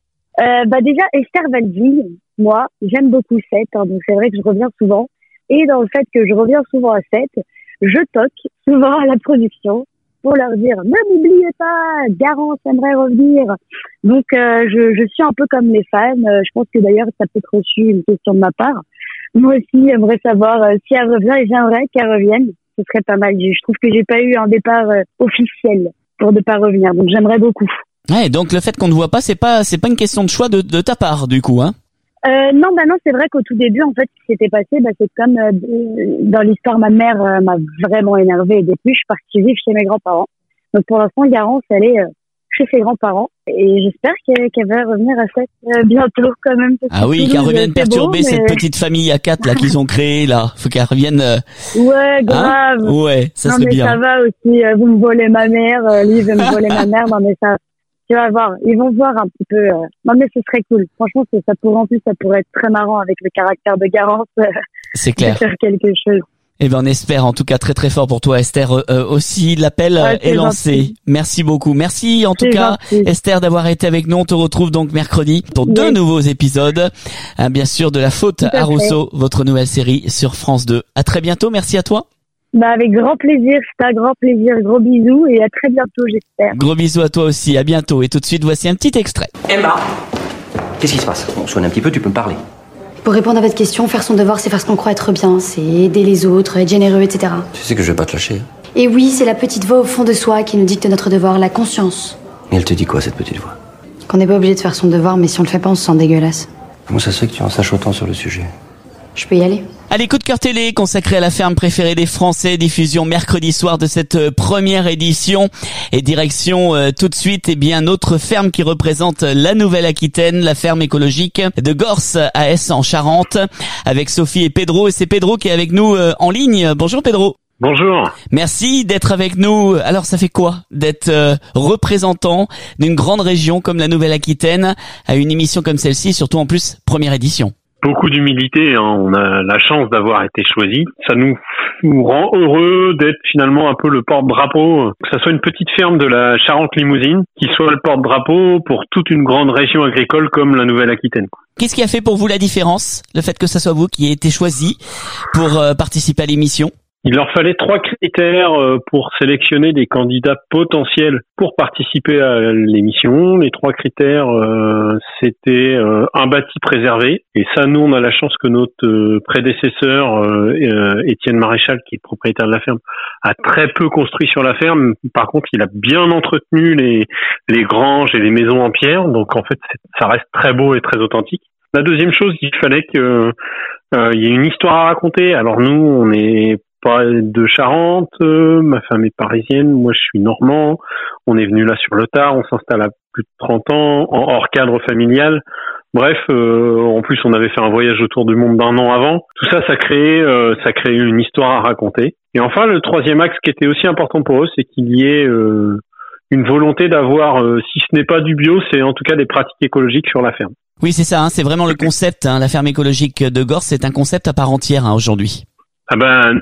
Déjà, Esther Valville, moi, j'aime beaucoup 7, hein, donc c'est vrai que je reviens souvent. Et dans le fait que je reviens souvent à 7, je toque souvent à la production pour leur dire ne m'oubliez pas, Garance aimerait revenir. Donc je suis un peu comme les fans. Je pense que d'ailleurs ça peut être reçu une question de ma part. Moi aussi j'aimerais savoir si elle revient et j'aimerais qu'elle revienne. Ce serait pas mal. Je trouve que j'ai pas eu un départ officiel pour ne pas revenir. Donc j'aimerais beaucoup. Ouais, donc le fait qu'on ne voit pas, c'est pas une question de choix de ta part du coup, hein. Non, c'est vrai qu'au tout début, en fait, ce qui s'était passé, c'est comme dans l'histoire, ma mère m'a vraiment énervée. Et depuis, je suis partie vivre chez mes grands-parents. Donc pour l'instant, Garance, elle est chez ses grands-parents. Et j'espère qu'elle va revenir à 7 bientôt quand même. Ah oui, qu'elle revienne perturber cette petite famille à 4 là qu'ils ont créée là. Faut qu'elle revienne. Ouais, grave. Hein, ouais, ça serait bien. Ça va aussi. Vous me volez ma mère, lui veut me voler ma mère. Non mais ça. Tu vas voir, ils vont voir un petit peu. Non mais ce serait cool. Franchement, ça pourrait être très marrant avec le caractère de Garance. C'est clair. De faire quelque chose. Eh ben on espère en tout cas très très fort pour toi Esther aussi. L'appel est lancé. Gentil. Merci beaucoup. Merci en tout cas gentil. Esther d'avoir été avec nous. On te retrouve donc mercredi pour 2 nouveaux épisodes. Bien sûr de La Faute à Rousseau, votre nouvelle série sur France 2. À très bientôt. Merci à toi. Avec grand plaisir, c'est un grand plaisir. Gros bisous et à très bientôt, j'espère. Gros bisous à toi aussi, à bientôt. Et tout de suite, voici un petit extrait. Emma, qu'est-ce qui se passe? On sonne un petit peu, tu peux me parler. Pour répondre à votre question, faire son devoir, c'est faire ce qu'on croit être bien. C'est aider les autres, être généreux, etc. Tu sais que je vais pas te lâcher. Et oui, c'est la petite voix au fond de soi qui nous dicte notre devoir, la conscience. Et elle te dit quoi, cette petite voix? Qu'on n'est pas obligé de faire son devoir, mais si on le fait pas, on se sent dégueulasse. Comment ça se fait que tu en saches autant sur le sujet? Je peux y aller. Allez, coup de cœur télé consacré à la ferme préférée des Français, diffusion mercredi soir de cette première édition. Et direction tout de suite, notre ferme qui représente la Nouvelle-Aquitaine, la ferme écologique de Gorce à Ess en Charente, avec Sophie et Pedro. Et c'est Pedro qui est avec nous en ligne. Bonjour Pedro. Bonjour. Merci d'être avec nous. Alors ça fait quoi d'être représentant d'une grande région comme la Nouvelle-Aquitaine à une émission comme celle-ci, surtout en plus première édition? Beaucoup d'humilité, hein. On a la chance d'avoir été choisi. Ça nous rend heureux d'être finalement un peu le porte-drapeau, que ça soit une petite ferme de la Charente-Limousine, qui soit le porte-drapeau pour toute une grande région agricole comme la Nouvelle-Aquitaine. Qu'est-ce qui a fait pour vous la différence, le fait que ça soit vous qui ayez été choisi pour participer à l'émission? Il leur fallait 3 critères pour sélectionner des candidats potentiels pour participer à l'émission. Les 3 critères, c'était un bâti préservé. Et ça, nous, on a la chance que notre prédécesseur, Étienne Maréchal, qui est propriétaire de la ferme, a très peu construit sur la ferme. Par contre, il a bien entretenu les granges et les maisons en pierre. Donc, en fait, ça reste très beau et très authentique. La deuxième chose, il fallait que il y ait une histoire à raconter. Alors nous, on est pas de Charente, ma femme est parisienne, moi je suis normand. On est venu là sur le tard, on s'installe à plus de 30 ans, hors cadre familial. Bref, en plus on avait fait un voyage autour du monde d'1 an avant. Tout ça, ça crée une histoire à raconter. Et enfin, le troisième axe qui était aussi important pour eux, c'est qu'il y ait une volonté d'avoir, si ce n'est pas du bio, c'est en tout cas des pratiques écologiques sur la ferme. Oui, c'est ça, c'est vraiment le concept. La ferme écologique de Gorce, c'est un concept à part entière aujourd'hui. Ah ben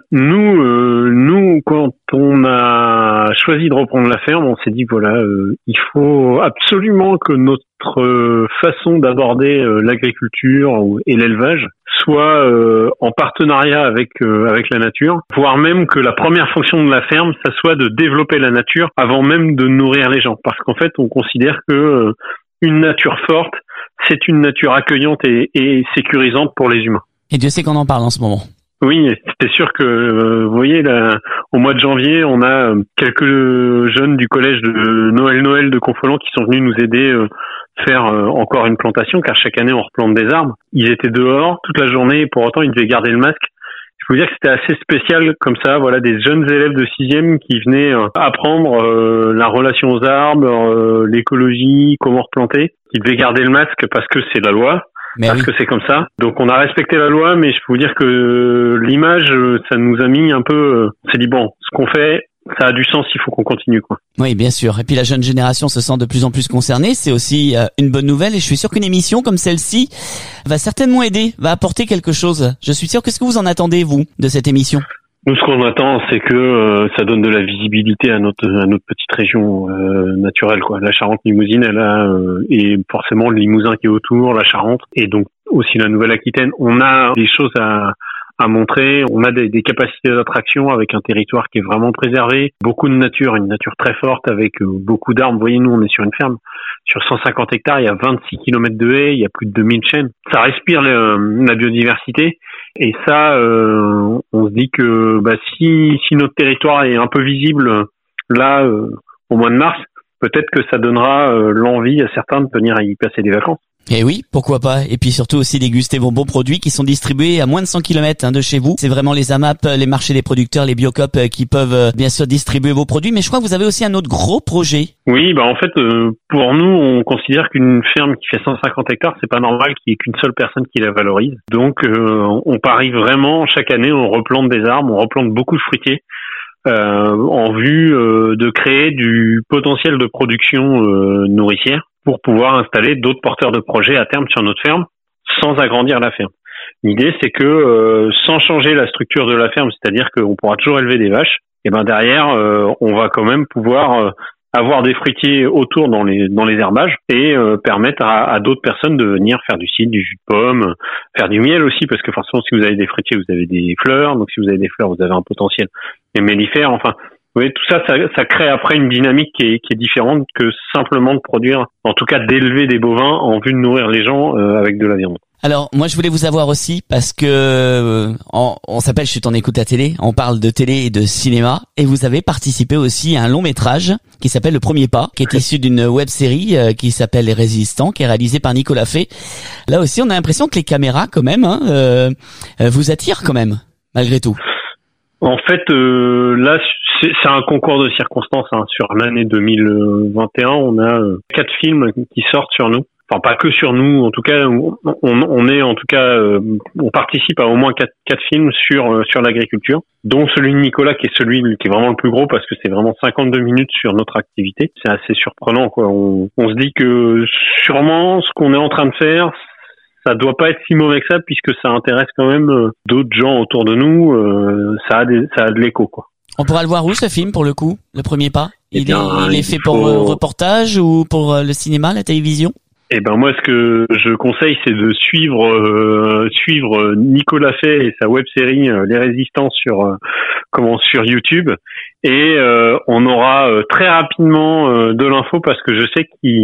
nous quand on a choisi de reprendre la ferme, on s'est dit voilà, il faut absolument que notre façon d'aborder l'agriculture et l'élevage soit en partenariat avec la nature, voire même que la première fonction de la ferme, ça soit de développer la nature avant même de nourrir les gens, parce qu'en fait on considère que une nature forte, c'est une nature accueillante et sécurisante pour les humains. Et Dieu sait qu'on en parle en ce moment. Oui, c'est sûr que, vous voyez, là, au mois de janvier, on a quelques jeunes du collège de Noël de Confolens qui sont venus nous aider faire encore une plantation, car chaque année, on replante des arbres. Ils étaient dehors toute la journée et pour autant, ils devaient garder le masque. Je peux vous dire que c'était assez spécial comme ça, voilà, des jeunes élèves de 6e qui venaient apprendre la relation aux arbres, l'écologie, comment replanter. Ils devaient garder le masque parce que c'est la loi. Parce que c'est comme ça. Donc on a respecté la loi, mais je peux vous dire que l'image, ça nous a mis un peu... on s'est dit, bon, ce qu'on fait, ça a du sens, il faut qu'on continue, quoi. Oui, bien sûr. Et puis la jeune génération se sent de plus en plus concernée. C'est aussi une bonne nouvelle. Et je suis sûr qu'une émission comme celle-ci va certainement aider, va apporter quelque chose. Je suis sûr. Qu'est-ce que vous en attendez, vous, de cette émission ? Nous, ce qu'on attend, c'est que ça donne de la visibilité à notre petite région naturelle, quoi. La Charente-Limousine, elle a et forcément le Limousin qui est autour, la Charente, et donc aussi la Nouvelle-Aquitaine. On a des choses à montrer. On a des capacités d'attraction avec un territoire qui est vraiment préservé, beaucoup de nature, une nature très forte avec beaucoup d'arbres. Vous voyez, nous, on est sur une ferme. Sur 150 hectares, il y a 26 kilomètres de haies, il y a plus de 2000 chênes. Ça respire la biodiversité. Et ça, on se dit que si notre territoire est un peu visible là au mois de mars, peut-être que ça donnera l'envie à certains de venir y passer des vacances. Et oui, pourquoi pas. Et puis surtout aussi déguster vos bons produits qui sont distribués à moins de 100 km de chez vous. C'est vraiment les AMAP, les marchés des producteurs, les Biocop qui peuvent bien sûr distribuer vos produits. Mais je crois que vous avez aussi un autre gros projet. Oui, en fait, pour nous, on considère qu'une ferme qui fait 150 hectares, c'est pas normal qu'il y ait qu'une seule personne qui la valorise. Donc, on parie vraiment, chaque année, on replante des arbres, on replante beaucoup de fruitiers. En vue de créer du potentiel de production nourricière pour pouvoir installer d'autres porteurs de projets à terme sur notre ferme sans agrandir la ferme. L'idée, c'est que sans changer la structure de la ferme, c'est-à-dire qu'on pourra toujours élever des vaches, et derrière, on va quand même pouvoir avoir des fruitiers autour dans les herbages et permettre à d'autres personnes de venir faire du cidre, du jus de pomme, faire du miel aussi, parce que forcément, si vous avez des fruitiers, vous avez des fleurs, donc si vous avez des fleurs, vous avez un potentiel mellifère, enfin... Vous voyez, tout ça, ça crée après une dynamique qui est différente que simplement de produire, en tout cas d'élever des bovins en vue de nourrir les gens avec de la viande. Alors, moi, je voulais vous avoir aussi parce que on s'appelle Chut, on écoute la télé, on parle de télé et de cinéma, et vous avez participé aussi à un long métrage qui s'appelle Le Premier Pas, qui est issu d'une web-série qui s'appelle Les Résistants, qui est réalisée par Nicolas Fay. Là aussi, on a l'impression que les caméras, quand même, vous attirent quand même, malgré tout. En fait, là, c'est un concours de circonstances. Sur l'année 2021, on a 4 films qui sortent sur nous. Enfin, pas que sur nous. En tout cas, on participe à au moins 4 films sur l'agriculture, dont celui de Nicolas, qui est vraiment le plus gros parce que c'est vraiment 52 minutes sur notre activité. C'est assez surprenant, quoi. On se dit que sûrement ce qu'on est en train de faire, ça doit pas être si mauvais que ça, puisque ça intéresse quand même d'autres gens autour de nous. Ça a de l'écho, quoi. On pourra le voir où, ce film, pour le coup, Le Premier Pas? Il est fait pour le reportage ou pour le cinéma, la télévision? Et ben moi, ce que je conseille, c'est de suivre Nicolas Fay et sa web-série Les Résistants sur YouTube, et on aura très rapidement de l'info, parce que ce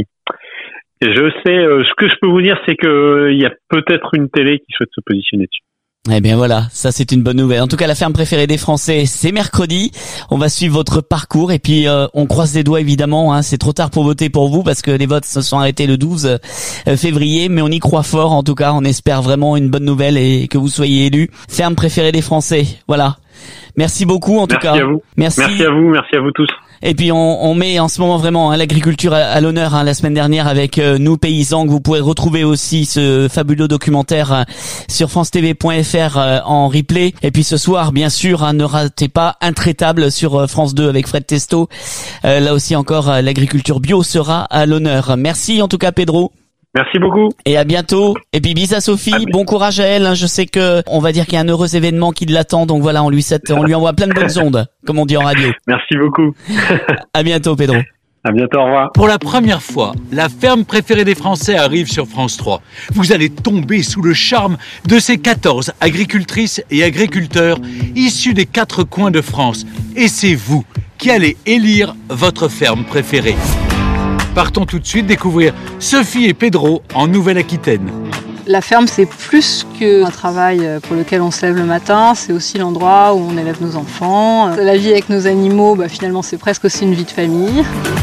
que je peux vous dire, c'est que il y a peut-être une télé qui souhaite se positionner dessus. Eh bien voilà, ça c'est une bonne nouvelle. En tout cas, la ferme préférée des Français, c'est mercredi. On va suivre votre parcours et puis on croise les doigts évidemment. Hein, c'est trop tard pour voter pour vous parce que les votes se sont arrêtés le 12 février, mais on y croit fort. En tout cas, on espère vraiment une bonne nouvelle et que vous soyez élus. Ferme préférée des Français, voilà. Merci beaucoup en tout cas. Merci à vous tous. Et puis on met en ce moment vraiment l'agriculture à l'honneur, la semaine dernière avec Nous Paysans, que vous pourrez retrouver aussi ce fabuleux documentaire sur francetv.fr en replay. Et puis ce soir, bien sûr, ne ratez pas Intraitable sur France 2 avec Fred Testo. Là aussi encore, l'agriculture bio sera à l'honneur. Merci en tout cas Pedro. Merci beaucoup. Et à bientôt. Et puis bis à Sophie, bon courage à elle. Je sais que on va dire qu'il y a un heureux événement qui l'attend, donc voilà, on lui envoie plein de bonnes ondes, comme on dit en radio. Merci beaucoup. À bientôt Pedro. À bientôt, au revoir. Pour la première fois, la ferme préférée des Français arrive sur France 3. Vous allez tomber sous le charme de ces 14 agricultrices et agriculteurs issus des 4 coins de France. Et c'est vous qui allez élire votre ferme préférée. Partons tout de suite découvrir Sophie et Pedro en Nouvelle-Aquitaine. La ferme, c'est plus qu'un travail pour lequel on se lève le matin, c'est aussi l'endroit où on élève nos enfants. La vie avec nos animaux, finalement, c'est presque aussi une vie de famille.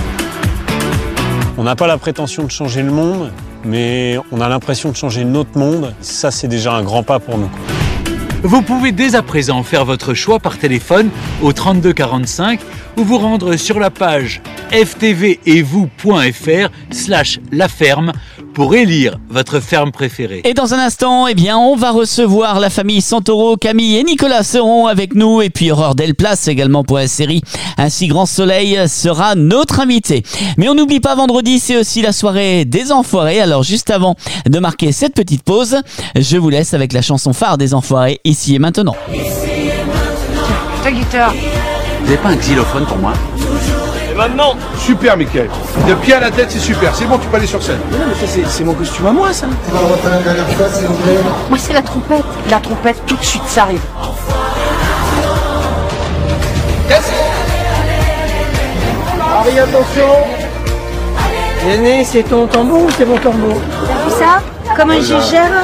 On n'a pas la prétention de changer le monde, mais on a l'impression de changer notre monde. Ça, c'est déjà un grand pas pour nous. Vous pouvez dès à présent faire votre choix par téléphone au 32 45 ou vous rendre sur la page ftvetvous.fr/laferme pour élire votre ferme préférée. Et dans un instant, on va recevoir la famille Santoro. Camille et Nicolas seront avec nous, et puis Aurore Delplace également pour la série Ainsi Grand Soleil sera notre invité. Mais on n'oublie pas, vendredi, c'est aussi la soirée des Enfoirés. Alors juste avant de marquer cette petite pause, je vous laisse avec la chanson phare des Enfoirés, Ici et Maintenant. Ta guitare. Vous n'avez pas un xylophone pour moi? Et maintenant? Super, Mickaël. De pied à la tête, c'est super. C'est bon, tu peux aller sur scène. Non, mais ça, c'est mon costume à moi, ça. On va refaire la dernière fois, s'il vous plaît. Moi, c'est la trompette. La trompette, tout de suite, ça arrive. Yes. Harry, attention. Aîné, c'est ton tambour ou c'est mon tambour? T'as vu ça? Comment je gère?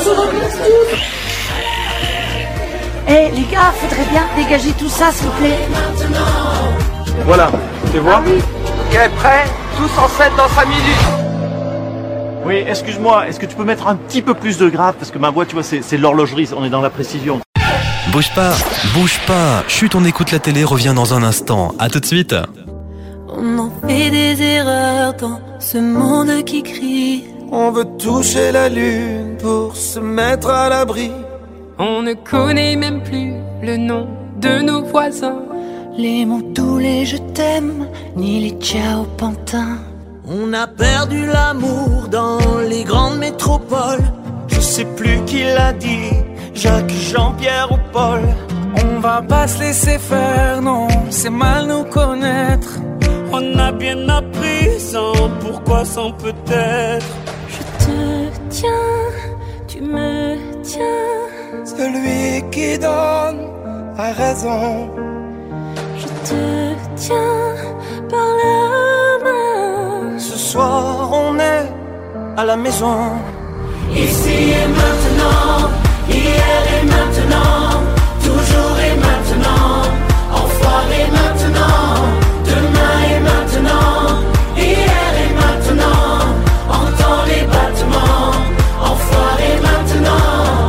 Eh les gars, faudrait bien dégager tout ça, s'il vous plaît. Voilà, tu vois? Oui. Ok, prêt? Tous en scène dans 5 minutes. Oui, excuse-moi, est-ce que tu peux mettre un petit peu plus de grave? Parce que ma voix, tu vois, c'est l'horlogerie, on est dans la précision. Bouge pas. Chut, on écoute la télé, revient dans un instant. À tout de suite. On en fait des erreurs dans ce monde qui crie. On veut toucher la lune pour se mettre à l'abri. On ne connaît même plus le nom de nos voisins. Les mots doux, les je t'aime, ni les ciao pantins. On a perdu l'amour dans les grandes métropoles. Je sais plus qui l'a dit, Jacques, Jean-Pierre ou Paul. On va pas se laisser faire, non, c'est mal nous connaître. On a bien appris sans pourquoi, sans peut-être. Je te tiens, tu me tiens. Celui qui donne a raison. Je te tiens par la main. Ce soir on est à la maison. Ici et maintenant, hier et maintenant, toujours et maintenant, enfoiré maintenant, demain et maintenant, hier et maintenant, entends les battements, enfoiré maintenant.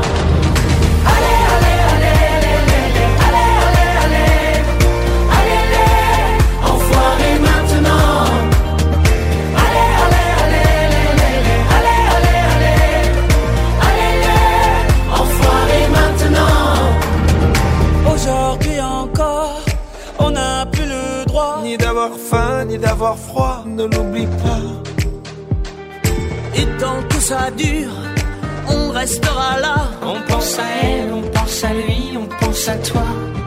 Ni d'avoir faim, ni d'avoir froid, ne l'oublie pas. Et tant que ça dure, on restera là. On pense à elle, on pense à lui, on pense à toi.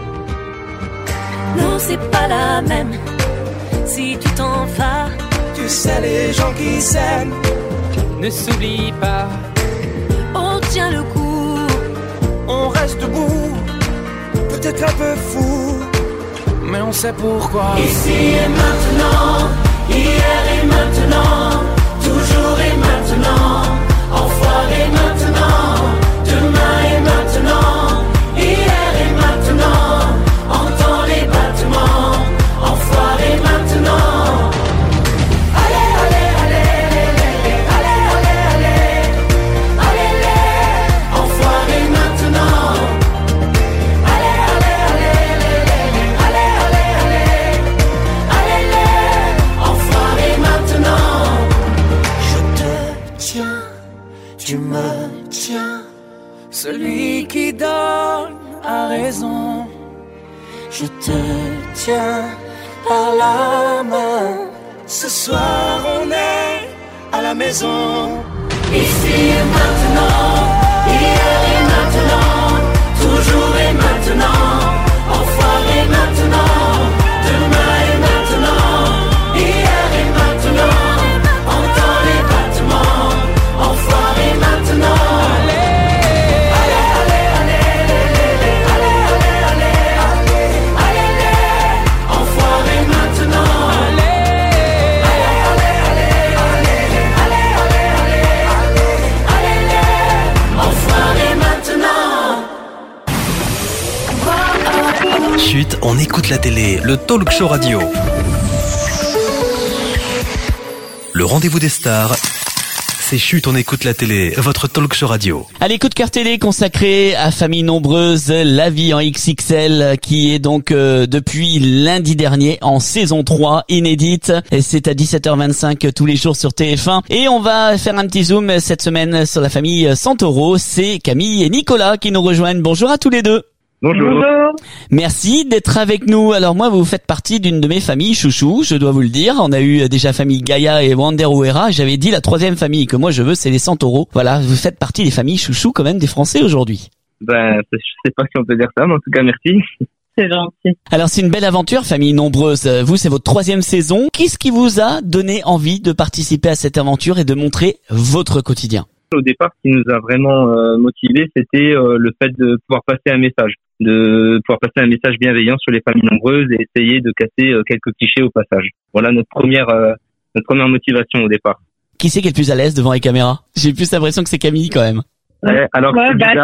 Non, c'est pas la même. Si tu t'en vas, tu sais les gens qui s'aiment ne s'oublie pas. On tient le coup, On reste debout, peut-être un peu fou, mais on sait pourquoi. ici et maintenant, hier et maintenant, toujours et maintenant, enfoiré maintenant, demain et maintenant, hier et maintenant, entends les battements, enfoiré maintenant. Allez, allez, allez, allez, allez, allez, allez, allez, enfoiré maintenant. Allez, allez, allez, allez, allez, allez, allez, enfoiré maintenant. Je te tiens, tu me tiens. Celui qui donne a raison. Je te tiens par la main. Ce soir on est à la maison. Ici et maintenant, hier et maintenant, toujours et maintenant, enfoiré maintenant, demain et maintenant, hier et maintenant, entends les battements, enfoiré maintenant. Allez, allez, allez, allez, allez, allez, allez, enfoiré maintenant. Allez, allez, allez, allez, enfoiré maintenant. Chut, on écoute la télé, le talk show radio. Le rendez-vous des stars, c'est Chut, on écoute la télé, votre talk show radio. Allez, coup de cœur télé consacré à Famille Nombreuse, la vie en XXL, qui est donc depuis lundi dernier en saison 3, inédite. Et c'est à 17h25 tous les jours sur TF1. Et on va faire un petit zoom cette semaine sur la famille Santoro. C'est Camille et Nicolas qui nous rejoignent. Bonjour à tous les deux. Bonjour. Merci d'être avec nous. Alors moi, vous faites partie d'une de mes familles chouchou, je dois vous le dire. On a eu déjà famille Gaïa et Wander Uera. J'avais dit la troisième famille que moi je veux, c'est les Santoro. Voilà, vous faites partie des familles chouchou quand même des Français aujourd'hui. Ben, je sais pas si on peut dire ça, mais en tout cas, merci. C'est gentil. Alors c'est une belle aventure, famille nombreuse. Vous, c'est votre troisième saison. Qu'est-ce qui vous a donné envie de participer à cette aventure et de montrer votre quotidien ? Au départ, ce qui nous a vraiment motivés, c'était le fait de pouvoir passer un message, bienveillant sur les familles nombreuses et essayer de casser quelques clichés au passage. Voilà notre première motivation au départ. Qui c'est qui est le plus à l'aise devant les caméras ? J'ai plus l'impression que c'est Camille quand même. Alors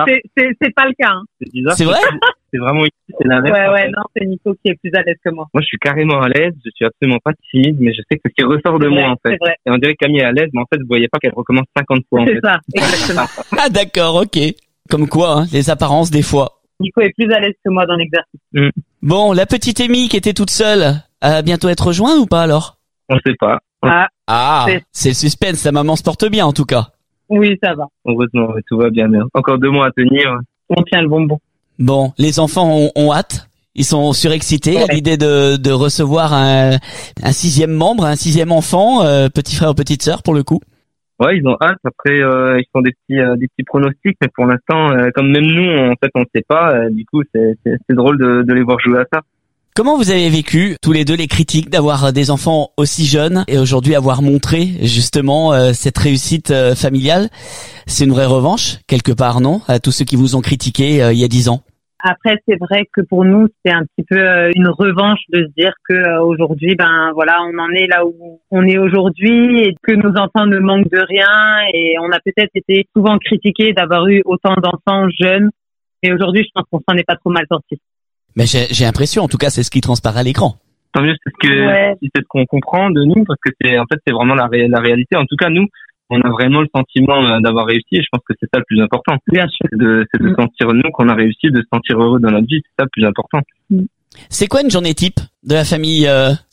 c'est pas le cas. Hein. C'est bizarre. C'est vrai ? C'est vraiment c'est l'inverse. Non, c'est Nico qui est plus à l'aise que moi. Moi, je suis carrément à l'aise. Je suis absolument pas timide, mais je sais que c'est ce qui ressort de moi en fait. C'est vrai. Et on dirait que Camille est à l'aise, mais en fait, vous voyez pas qu'elle recommence 50 fois. C'est ça, exactement. Ah d'accord, ok. Comme quoi, hein, les apparences des fois. Nico est plus à l'aise que moi dans l'exercice. Bon, la petite Amy qui était toute seule, va bientôt être rejointe ou pas alors ? On sait pas. C'est le suspense. La maman se porte bien en tout cas. Oui, ça va. Heureusement, tout va bien. Encore 2 mois à tenir. On tient le bonbon. Bon, les enfants ont hâte. Ils sont surexcités à l'idée de recevoir un 6e membre, un 6e enfant, petit frère ou petite sœur pour le coup. Ouais, ils ont hâte. Après, ils font des petits pronostics, mais pour l'instant, comme même nous, en fait, on ne sait pas. Du coup, c'est drôle de les voir jouer à ça. Comment vous avez vécu tous les deux les critiques d'avoir des enfants aussi jeunes et aujourd'hui avoir montré justement cette réussite familiale ? C'est une vraie revanche quelque part, non ? À tous ceux qui vous ont critiqué il y a 10 ans. Après, c'est vrai que pour nous, c'est un petit peu une revanche de se dire que aujourd'hui, on en est là où on est aujourd'hui et que nos enfants ne manquent de rien. Et on a peut-être été souvent critiqués d'avoir eu autant d'enfants jeunes. Et aujourd'hui, je pense qu'on s'en est pas trop mal sortis. Mais j'ai l'impression, en tout cas, c'est ce qui transparaît à l'écran. Tant mieux, c'est ce qu'on comprend de nous, parce que c'est vraiment la réalité. En tout cas, nous, on a vraiment le sentiment d'avoir réussi, et je pense que c'est ça le plus important. Bien sûr. C'est de sentir nous qu'on a réussi, de se sentir heureux dans notre vie, c'est ça le plus important. C'est quoi une journée type de la famille Santoro ?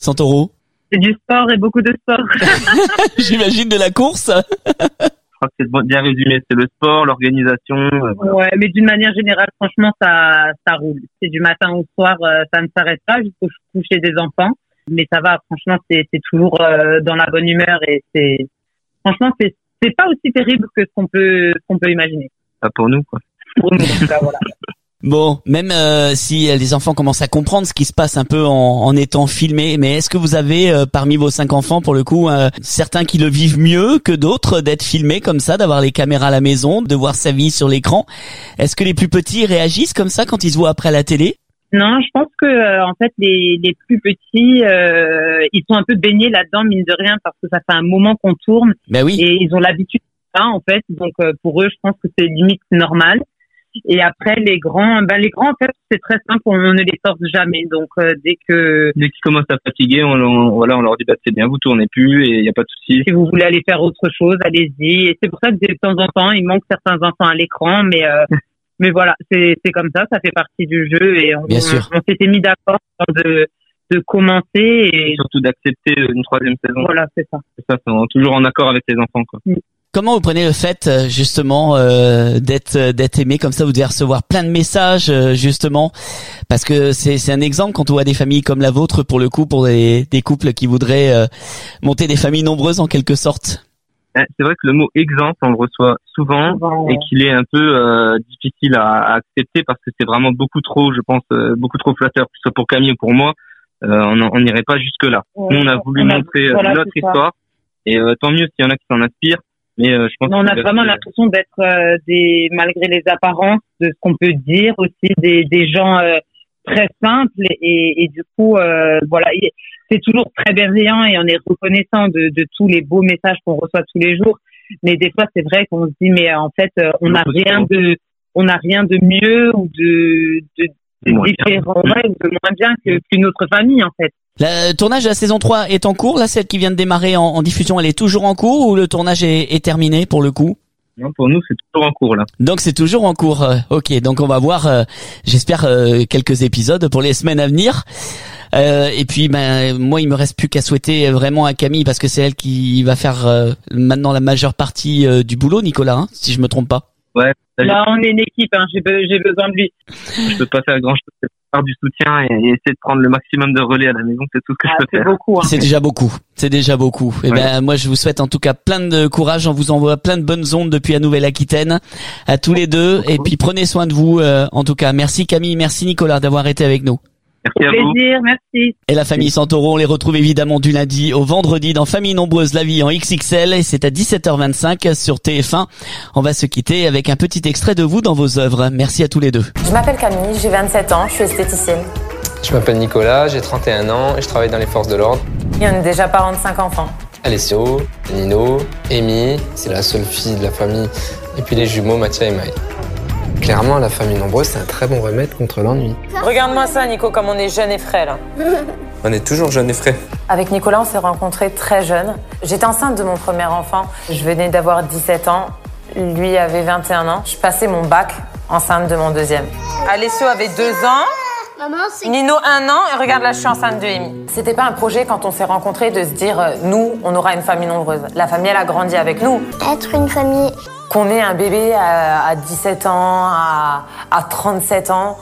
C'est du sport et beaucoup de sport. J'imagine de la course. Je crois que c'est bien résumé. C'est le sport, l'organisation. Voilà. Ouais, mais d'une manière générale, franchement, ça roule. C'est du matin au soir, ça ne s'arrête pas jusqu'au coucher des enfants. Mais ça va, franchement, c'est toujours dans la bonne humeur et franchement, c'est pas aussi terrible que ce qu'on peut imaginer. Pas pour nous, quoi. Pour nous, là, voilà. Bon, même si les enfants commencent à comprendre ce qui se passe un peu en étant filmés, mais est-ce que vous avez parmi vos 5 enfants, pour le coup, certains qui le vivent mieux que d'autres d'être filmés comme ça, d'avoir les caméras à la maison, de voir sa vie sur l'écran? Est-ce que les plus petits réagissent comme ça quand ils se voient après à la télé? Non, je pense que en fait les plus petits ils sont un peu baignés là-dedans, mine de rien, parce que ça fait un moment qu'on tourne. Ben oui. Et ils ont l'habitude de ça en fait, donc pour eux je pense que c'est limite normal. Et après les grands en fait c'est très simple, on ne les force jamais, donc dès qu'ils commencent à fatiguer, on leur dit c'est bien, vous tournez plus et il y a pas de souci. Si vous voulez aller faire autre chose, allez-y. Et c'est pour ça que de temps en temps il manque certains enfants à l'écran, mais voilà, c'est comme ça fait partie du jeu et on s'était mis d'accord de commencer et surtout d'accepter une 3e saison. Voilà, c'est ça. C'est ça, toujours en accord avec les enfants, quoi. Comment vous prenez le fait justement d'être aimé comme ça? Vous devez recevoir plein de messages justement, parce que c'est un exemple quand on voit des familles comme la vôtre, pour le coup, pour des couples qui voudraient monter des familles nombreuses en quelque sorte. C'est vrai que le mot exemple, on le reçoit souvent et qu'il est un peu difficile à accepter parce que c'est vraiment beaucoup trop, je pense, beaucoup trop flatteur, que ce soit pour Camille ou pour moi. On n'irait pas jusque là. Ouais, nous, on a voulu montrer notre histoire et tant mieux s'il y en a qui s'en inspirent. Mais je pense on a vraiment l'impression d'être malgré les apparences de ce qu'on peut dire aussi des gens très simples et du coup voilà, c'est toujours très bienveillant et on est reconnaissant de tous les beaux messages qu'on reçoit tous les jours. Mais des fois c'est vrai qu'on se dit mais en fait on n'a rien de mieux ou de différent, ou de moins bien qu'une autre famille en fait. Le tournage de la saison 3 est en cours, là, celle qui vient de démarrer en diffusion, elle est toujours en cours ou le tournage est terminé pour le coup? Non, pour nous, c'est toujours en cours, là. Donc, c'est toujours en cours. Ok, donc on va voir, j'espère, quelques épisodes pour les semaines à venir. Et puis, moi, il me reste plus qu'à souhaiter vraiment à Camille, parce que c'est elle qui va faire maintenant la majeure partie du boulot, Nicolas, hein, si je me trompe pas. Ouais. Là, on est une équipe, hein, j'ai besoin de lui. Je peux pas faire grand chose, c'est faire du soutien et essayer de prendre le maximum de relais à la maison, c'est tout ce que je peux faire. Beaucoup, hein. C'est déjà beaucoup. C'est déjà beaucoup. Et moi, je vous souhaite en tout cas plein de courage. On vous envoie plein de bonnes ondes depuis la Nouvelle-Aquitaine à tous les deux. Et puis, prenez soin de vous, en tout cas. Merci Camille, merci Nicolas d'avoir été avec nous. Merci à vous. Plaisir, merci. Et la famille Santoro, on les retrouve évidemment du lundi au vendredi dans Famille Nombreuse, la vie en XXL, et c'est à 17h25 sur TF1. On va se quitter avec un petit extrait de vous dans vos œuvres. Merci à tous les deux. Je m'appelle Camille, j'ai 27 ans, je suis esthéticienne. Je m'appelle Nicolas, j'ai 31 ans et je travaille dans les forces de l'ordre. Et on est déjà parents de 5 enfants. Alessio, Nino, Amy, c'est la seule fille de la famille, et puis les jumeaux Mathia et Maï. Clairement, la famille nombreuse, c'est un très bon remède contre l'ennui. Regarde-moi ça, Nico, comme on est jeunes et frais, là. On est toujours jeunes et frais. Avec Nicolas, on s'est rencontrés très jeunes. J'étais enceinte de mon premier enfant. Je venais d'avoir 17 ans. Lui avait 21 ans. Je passais mon bac enceinte de mon deuxième. Alessio avait 2 ans. Maman, c'est... Nino 1 an. Et regarde, là, je suis enceinte de Amy. C'était pas un projet, quand on s'est rencontrés, de se dire, nous, on aura une famille nombreuse. La famille, elle a grandi avec nous. Être une famille... Qu'on ait un bébé à 17 ans, à 37 ans,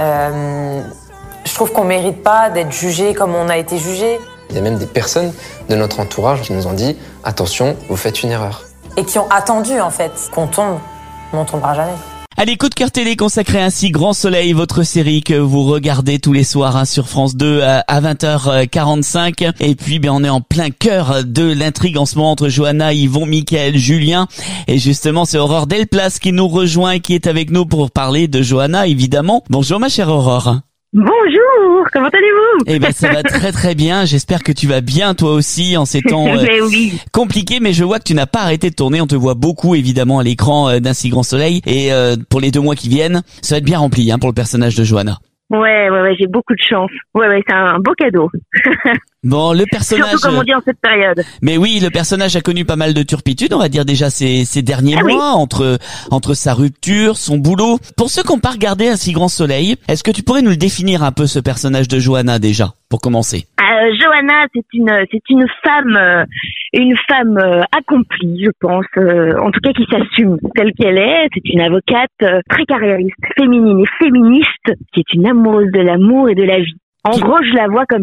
je trouve qu'on mérite pas d'être jugé comme on a été jugé. Il y a même des personnes de notre entourage qui nous ont dit « Attention, vous faites une erreur ». Et qui ont attendu, en fait, qu'on tombe, mais on tombera jamais. Allez, coup de cœur télé consacré ainsi Grand Soleil, votre série que vous regardez tous les soirs sur France 2 à 20h45. Et puis, on est en plein cœur de l'intrigue en ce moment entre Johanna, Yvon, Mickaël, Julien. Et justement, c'est Aurore Delplace qui nous rejoint et qui est avec nous pour parler de Johanna, évidemment. Bonjour ma chère Aurore. Bonjour, comment allez-vous? Eh ben ça va très très bien, j'espère que tu vas bien toi aussi en ces temps oui. compliqués, mais je vois que tu n'as pas arrêté de tourner, on te voit beaucoup évidemment à l'écran d'Un si grand soleil, et pour les 2 mois qui viennent, ça va être bien rempli pour le personnage de Johanna. Ouais, j'ai beaucoup de chance. Ouais, c'est un beau cadeau. Bon, le personnage... Surtout comme on dit en cette période. Mais oui, le personnage a connu pas mal de turpitudes, on va dire déjà ces derniers mois, entre sa rupture, son boulot. Pour ceux qui n'ont pas regardé Un si grand soleil, est-ce que tu pourrais nous le définir un peu, ce personnage de Johanna, déjà, pour commencer? Johanna, c'est une femme accomplie, je pense, en tout cas qui s'assume telle qu'elle est. C'est une avocate très carriériste, féminine et féministe, qui est une amoureuse de l'amour et de la vie. En gros, je la vois comme ça.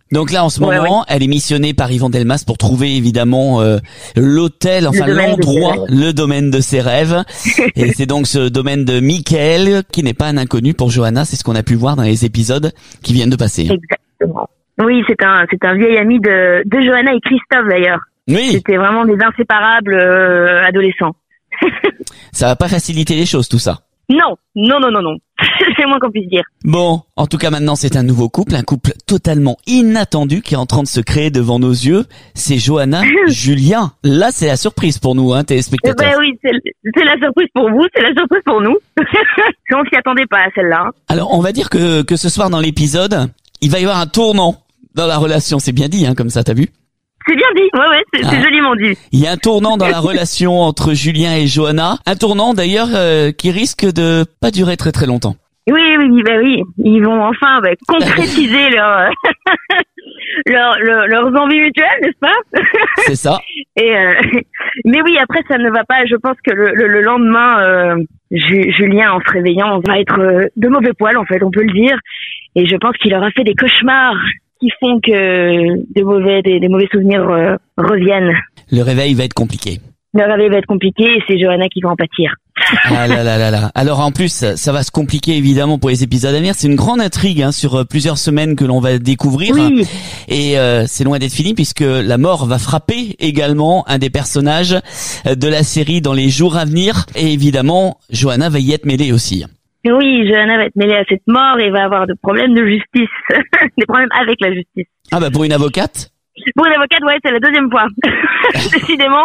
Donc là, en ce moment, elle est missionnée par Yvan Delmas pour trouver évidemment l'hôtel, enfin l'endroit, le domaine de ses rêves. Et c'est donc ce domaine de Michael qui n'est pas un inconnu pour Johanna. C'est ce qu'on a pu voir dans les épisodes qui viennent de passer. Exactement. Oui, c'est un vieil ami de Johanna et Christophe d'ailleurs. Oui. C'était vraiment des inséparables adolescents. Ça va pas faciliter les choses, tout ça. Non. C'est moins qu'on puisse dire. Bon, en tout cas maintenant c'est un nouveau couple, un couple totalement inattendu qui est en train de se créer devant nos yeux. C'est Johanna, Julien. Là c'est la surprise pour nous, téléspectateurs. Ben oui, c'est la surprise pour vous, c'est la surprise pour nous. On s'y attendait pas à celle-là. Alors on va dire que ce soir dans l'épisode, il va y avoir un tournant dans la relation. C'est bien dit, comme ça, t'as vu? C'est bien dit, ouais, c'est joliment dit. Il y a un tournant dans la relation entre Julien et Johanna. Un tournant d'ailleurs qui risque de pas durer très très longtemps. Oui. Ils vont enfin concrétiser leurs envies mutuelles, n'est-ce pas? C'est ça. Mais oui, après ça ne va pas. Je pense que le lendemain, Julien, en se réveillant, va être de mauvais poil, en fait, on peut le dire. Et je pense qu'il aura fait des cauchemars qui font que des mauvais souvenirs reviennent. Le réveil va être compliqué. Le réveil va être compliqué et c'est Johanna qui va en pâtir. Ah là. Alors en plus, ça va se compliquer évidemment pour les épisodes à venir. C'est une grande intrigue sur plusieurs semaines que l'on va découvrir. Oui. Et c'est loin d'être fini puisque la mort va frapper également un des personnages de la série dans les jours à venir. Et évidemment, Johanna va y être mêlée aussi. Oui, Johanna va être mêlée à cette mort et va avoir des problèmes de justice. Des problèmes avec la justice. Ah bah pour une avocate? Pour une avocate, ouais, c'est la deuxième fois. Décidément.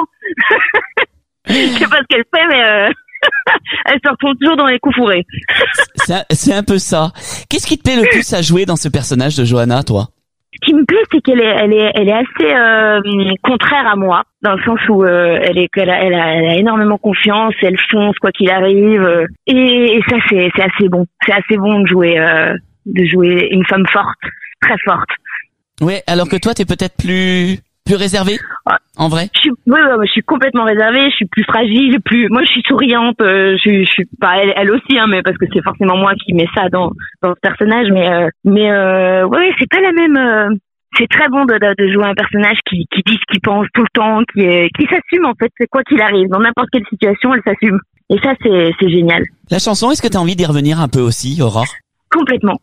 Je sais pas ce qu'elle fait, mais elle se retrouve toujours dans les coups fourrés. C'est un peu ça. Qu'est-ce qui te plaît le plus à jouer dans ce personnage de Johanna, toi? Ce qui me plaît, c'est qu'elle est assez contraire à moi, dans le sens où elle a énormément confiance, elle fonce quoi qu'il arrive, et ça c'est assez bon. C'est assez bon de jouer une femme forte, très forte. Ouais, alors que toi t'es peut-être plus réservée, en vrai. Je suis complètement réservée, je suis plus fragile, moi je suis souriante, je suis pas elle aussi, mais parce que c'est forcément moi qui mets ça dans ce personnage, mais c'est pas la même. C'est très bon de jouer un personnage qui dit ce qu'il pense tout le temps, qui s'assume en fait, quoi qu'il arrive, dans n'importe quelle situation, elle s'assume. Et ça c'est génial. La chanson, est-ce que t'as envie d'y revenir un peu aussi, Aurore? Complètement.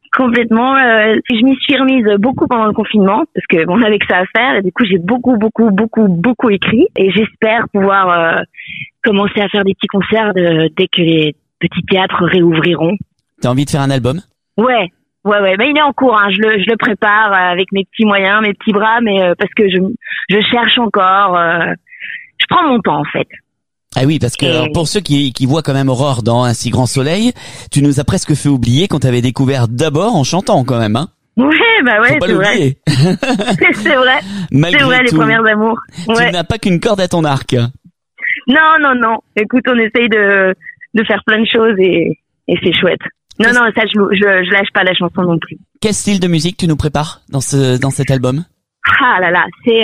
Je m'y suis remise beaucoup pendant le confinement parce que on avait que ça à faire et du coup j'ai beaucoup écrit et j'espère pouvoir commencer à faire des petits concerts dès que les petits théâtres réouvriront. T'as envie de faire un album? Ouais. Il est en cours, je le prépare avec mes petits moyens, mes petits bras, mais parce que je cherche encore. Je prends mon temps en fait. Ah oui, parce que alors, pour ceux qui voient quand même Aurore dans Un si grand soleil, tu nous as presque fait oublier qu'on t'avait découvert d'abord en chantant quand même, Ouais, Faut pas c'est l'oublier. Vrai. C'est vrai. Malgré c'est vrai, tout, les premières amours. Ouais. Tu n'as pas qu'une corde à ton arc. Non. Écoute, on essaye de faire plein de choses et c'est chouette. Non, ça je lâche pas la chanson non plus. Quel style de musique tu nous prépares dans cet album? Ah là,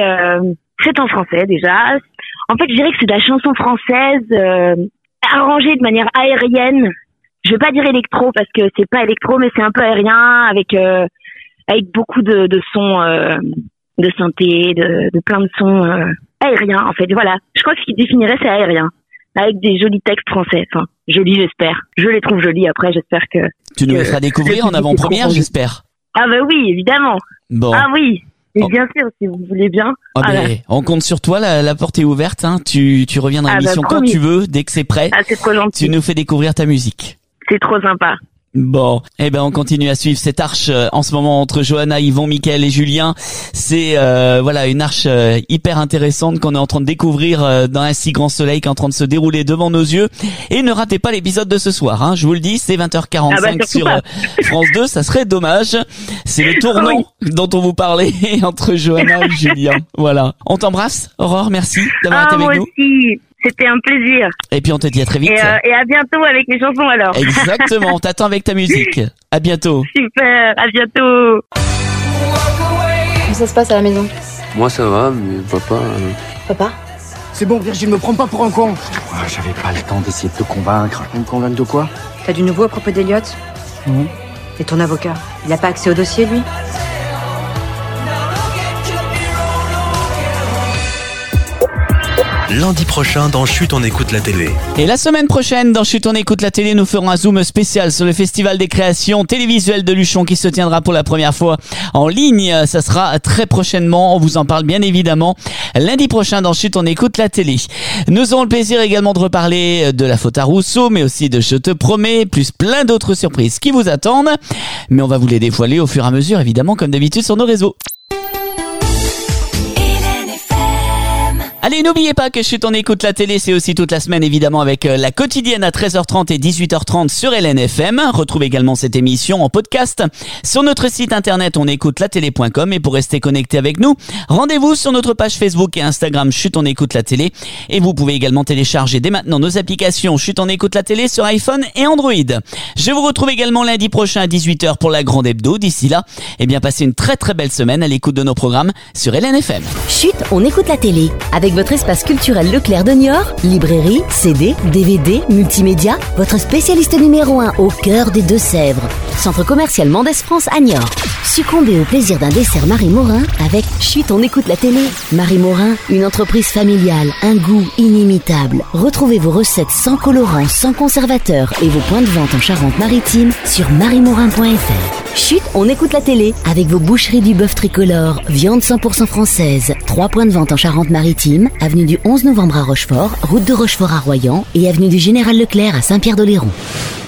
c'est en français déjà. En fait, je dirais que c'est de la chanson française arrangée de manière aérienne. Je vais pas dire électro parce que c'est pas électro, mais c'est un peu aérien avec beaucoup de sons de synthé, de plein de sons aériens en fait. Voilà, je crois que ce qui définirait c'est aérien avec des jolis textes français. Enfin, jolis j'espère. Je les trouve jolis après, j'espère que tu nous les feras découvrir en avant-première, j'espère. Ah bah oui, évidemment. Bon. Ah oui. Et bien sûr, si vous voulez bien. On compte sur toi, la porte est ouverte. Tu reviens dans l'émission quand tu veux, dès que c'est prêt. Ah, c'est trop gentil. Tu nous fais découvrir ta musique. C'est trop sympa. Bon, on continue à suivre cette arche en ce moment entre Johanna, Yvon, Michael et Julien. C'est une arche hyper intéressante qu'on est en train de découvrir dans Un si grand soleil qui est en train de se dérouler devant nos yeux. Et ne ratez pas l'épisode de ce soir, je vous le dis, c'est 20h45 sur France 2, ça serait dommage. C'est le tournant dont on vous parlait entre Johanna et Julien. Voilà. On t'embrasse, Aurore, merci d'avoir été avec nous. Aussi. C'était un plaisir. Et puis on te dit à très vite. Et à bientôt avec mes chansons alors. Exactement, on t'attend avec ta musique. À bientôt. Super, à bientôt. Comment ça se passe à la maison? Moi ça va, mais papa... Papa? C'est bon, Virgile, me prends pas pour un con. J'avais pas le temps d'essayer de te convaincre. Me convaincre de quoi? T'as du nouveau à propos d'Eliott? Non. Et ton avocat, il a pas accès au dossier, lui? lundi prochain dans Chut, on écoute la télé. Et la semaine prochaine, dans Chut, on écoute la télé, nous ferons un zoom spécial sur le Festival des créations télévisuelles de Luchon qui se tiendra pour la première fois en ligne. Ça sera très prochainement, on vous en parle bien évidemment lundi prochain dans Chut, on écoute la télé. Nous aurons le plaisir également de reparler de la faute à Rousseau, mais aussi de Je te promets, plus plein d'autres surprises qui vous attendent. Mais on va vous les dévoiler au fur et à mesure, évidemment, comme d'habitude sur nos réseaux. Allez, n'oubliez pas que Chut, on écoute la télé, c'est aussi toute la semaine évidemment avec la quotidienne à 13h30 et 18h30 sur LNFM. Retrouvez également cette émission en podcast sur notre site internet onécoutelatélé.com et pour rester connecté avec nous, rendez-vous sur notre page Facebook et Instagram Chut, on écoute la télé et vous pouvez également télécharger dès maintenant nos applications Chut, on écoute la télé sur iPhone et Android. Je vous retrouve également lundi prochain à 18h pour la grande hebdo. D'ici là, eh bien passez une très très belle semaine à l'écoute de nos programmes sur LNFM. Chut, on écoute la télé avec votre espace culturel Leclerc de Niort, librairie, CD, DVD, multimédia, votre spécialiste numéro 1 au cœur des Deux-Sèvres. Centre commercial Mendès France à Niort. Succombez au plaisir d'un dessert Marie Morin avec Chut, on écoute la télé. Marie Morin, une entreprise familiale, un goût inimitable. Retrouvez vos recettes sans colorants, sans conservateurs et vos points de vente en Charente-Maritime sur mariemorin.fr. Chut, on écoute la télé avec vos boucheries du bœuf tricolore, viande 100% française, 3 points de vente en Charente-Maritime, avenue du 11 novembre à Rochefort, route de Rochefort à Royan et avenue du Général Leclerc à Saint-Pierre-d'Oléron.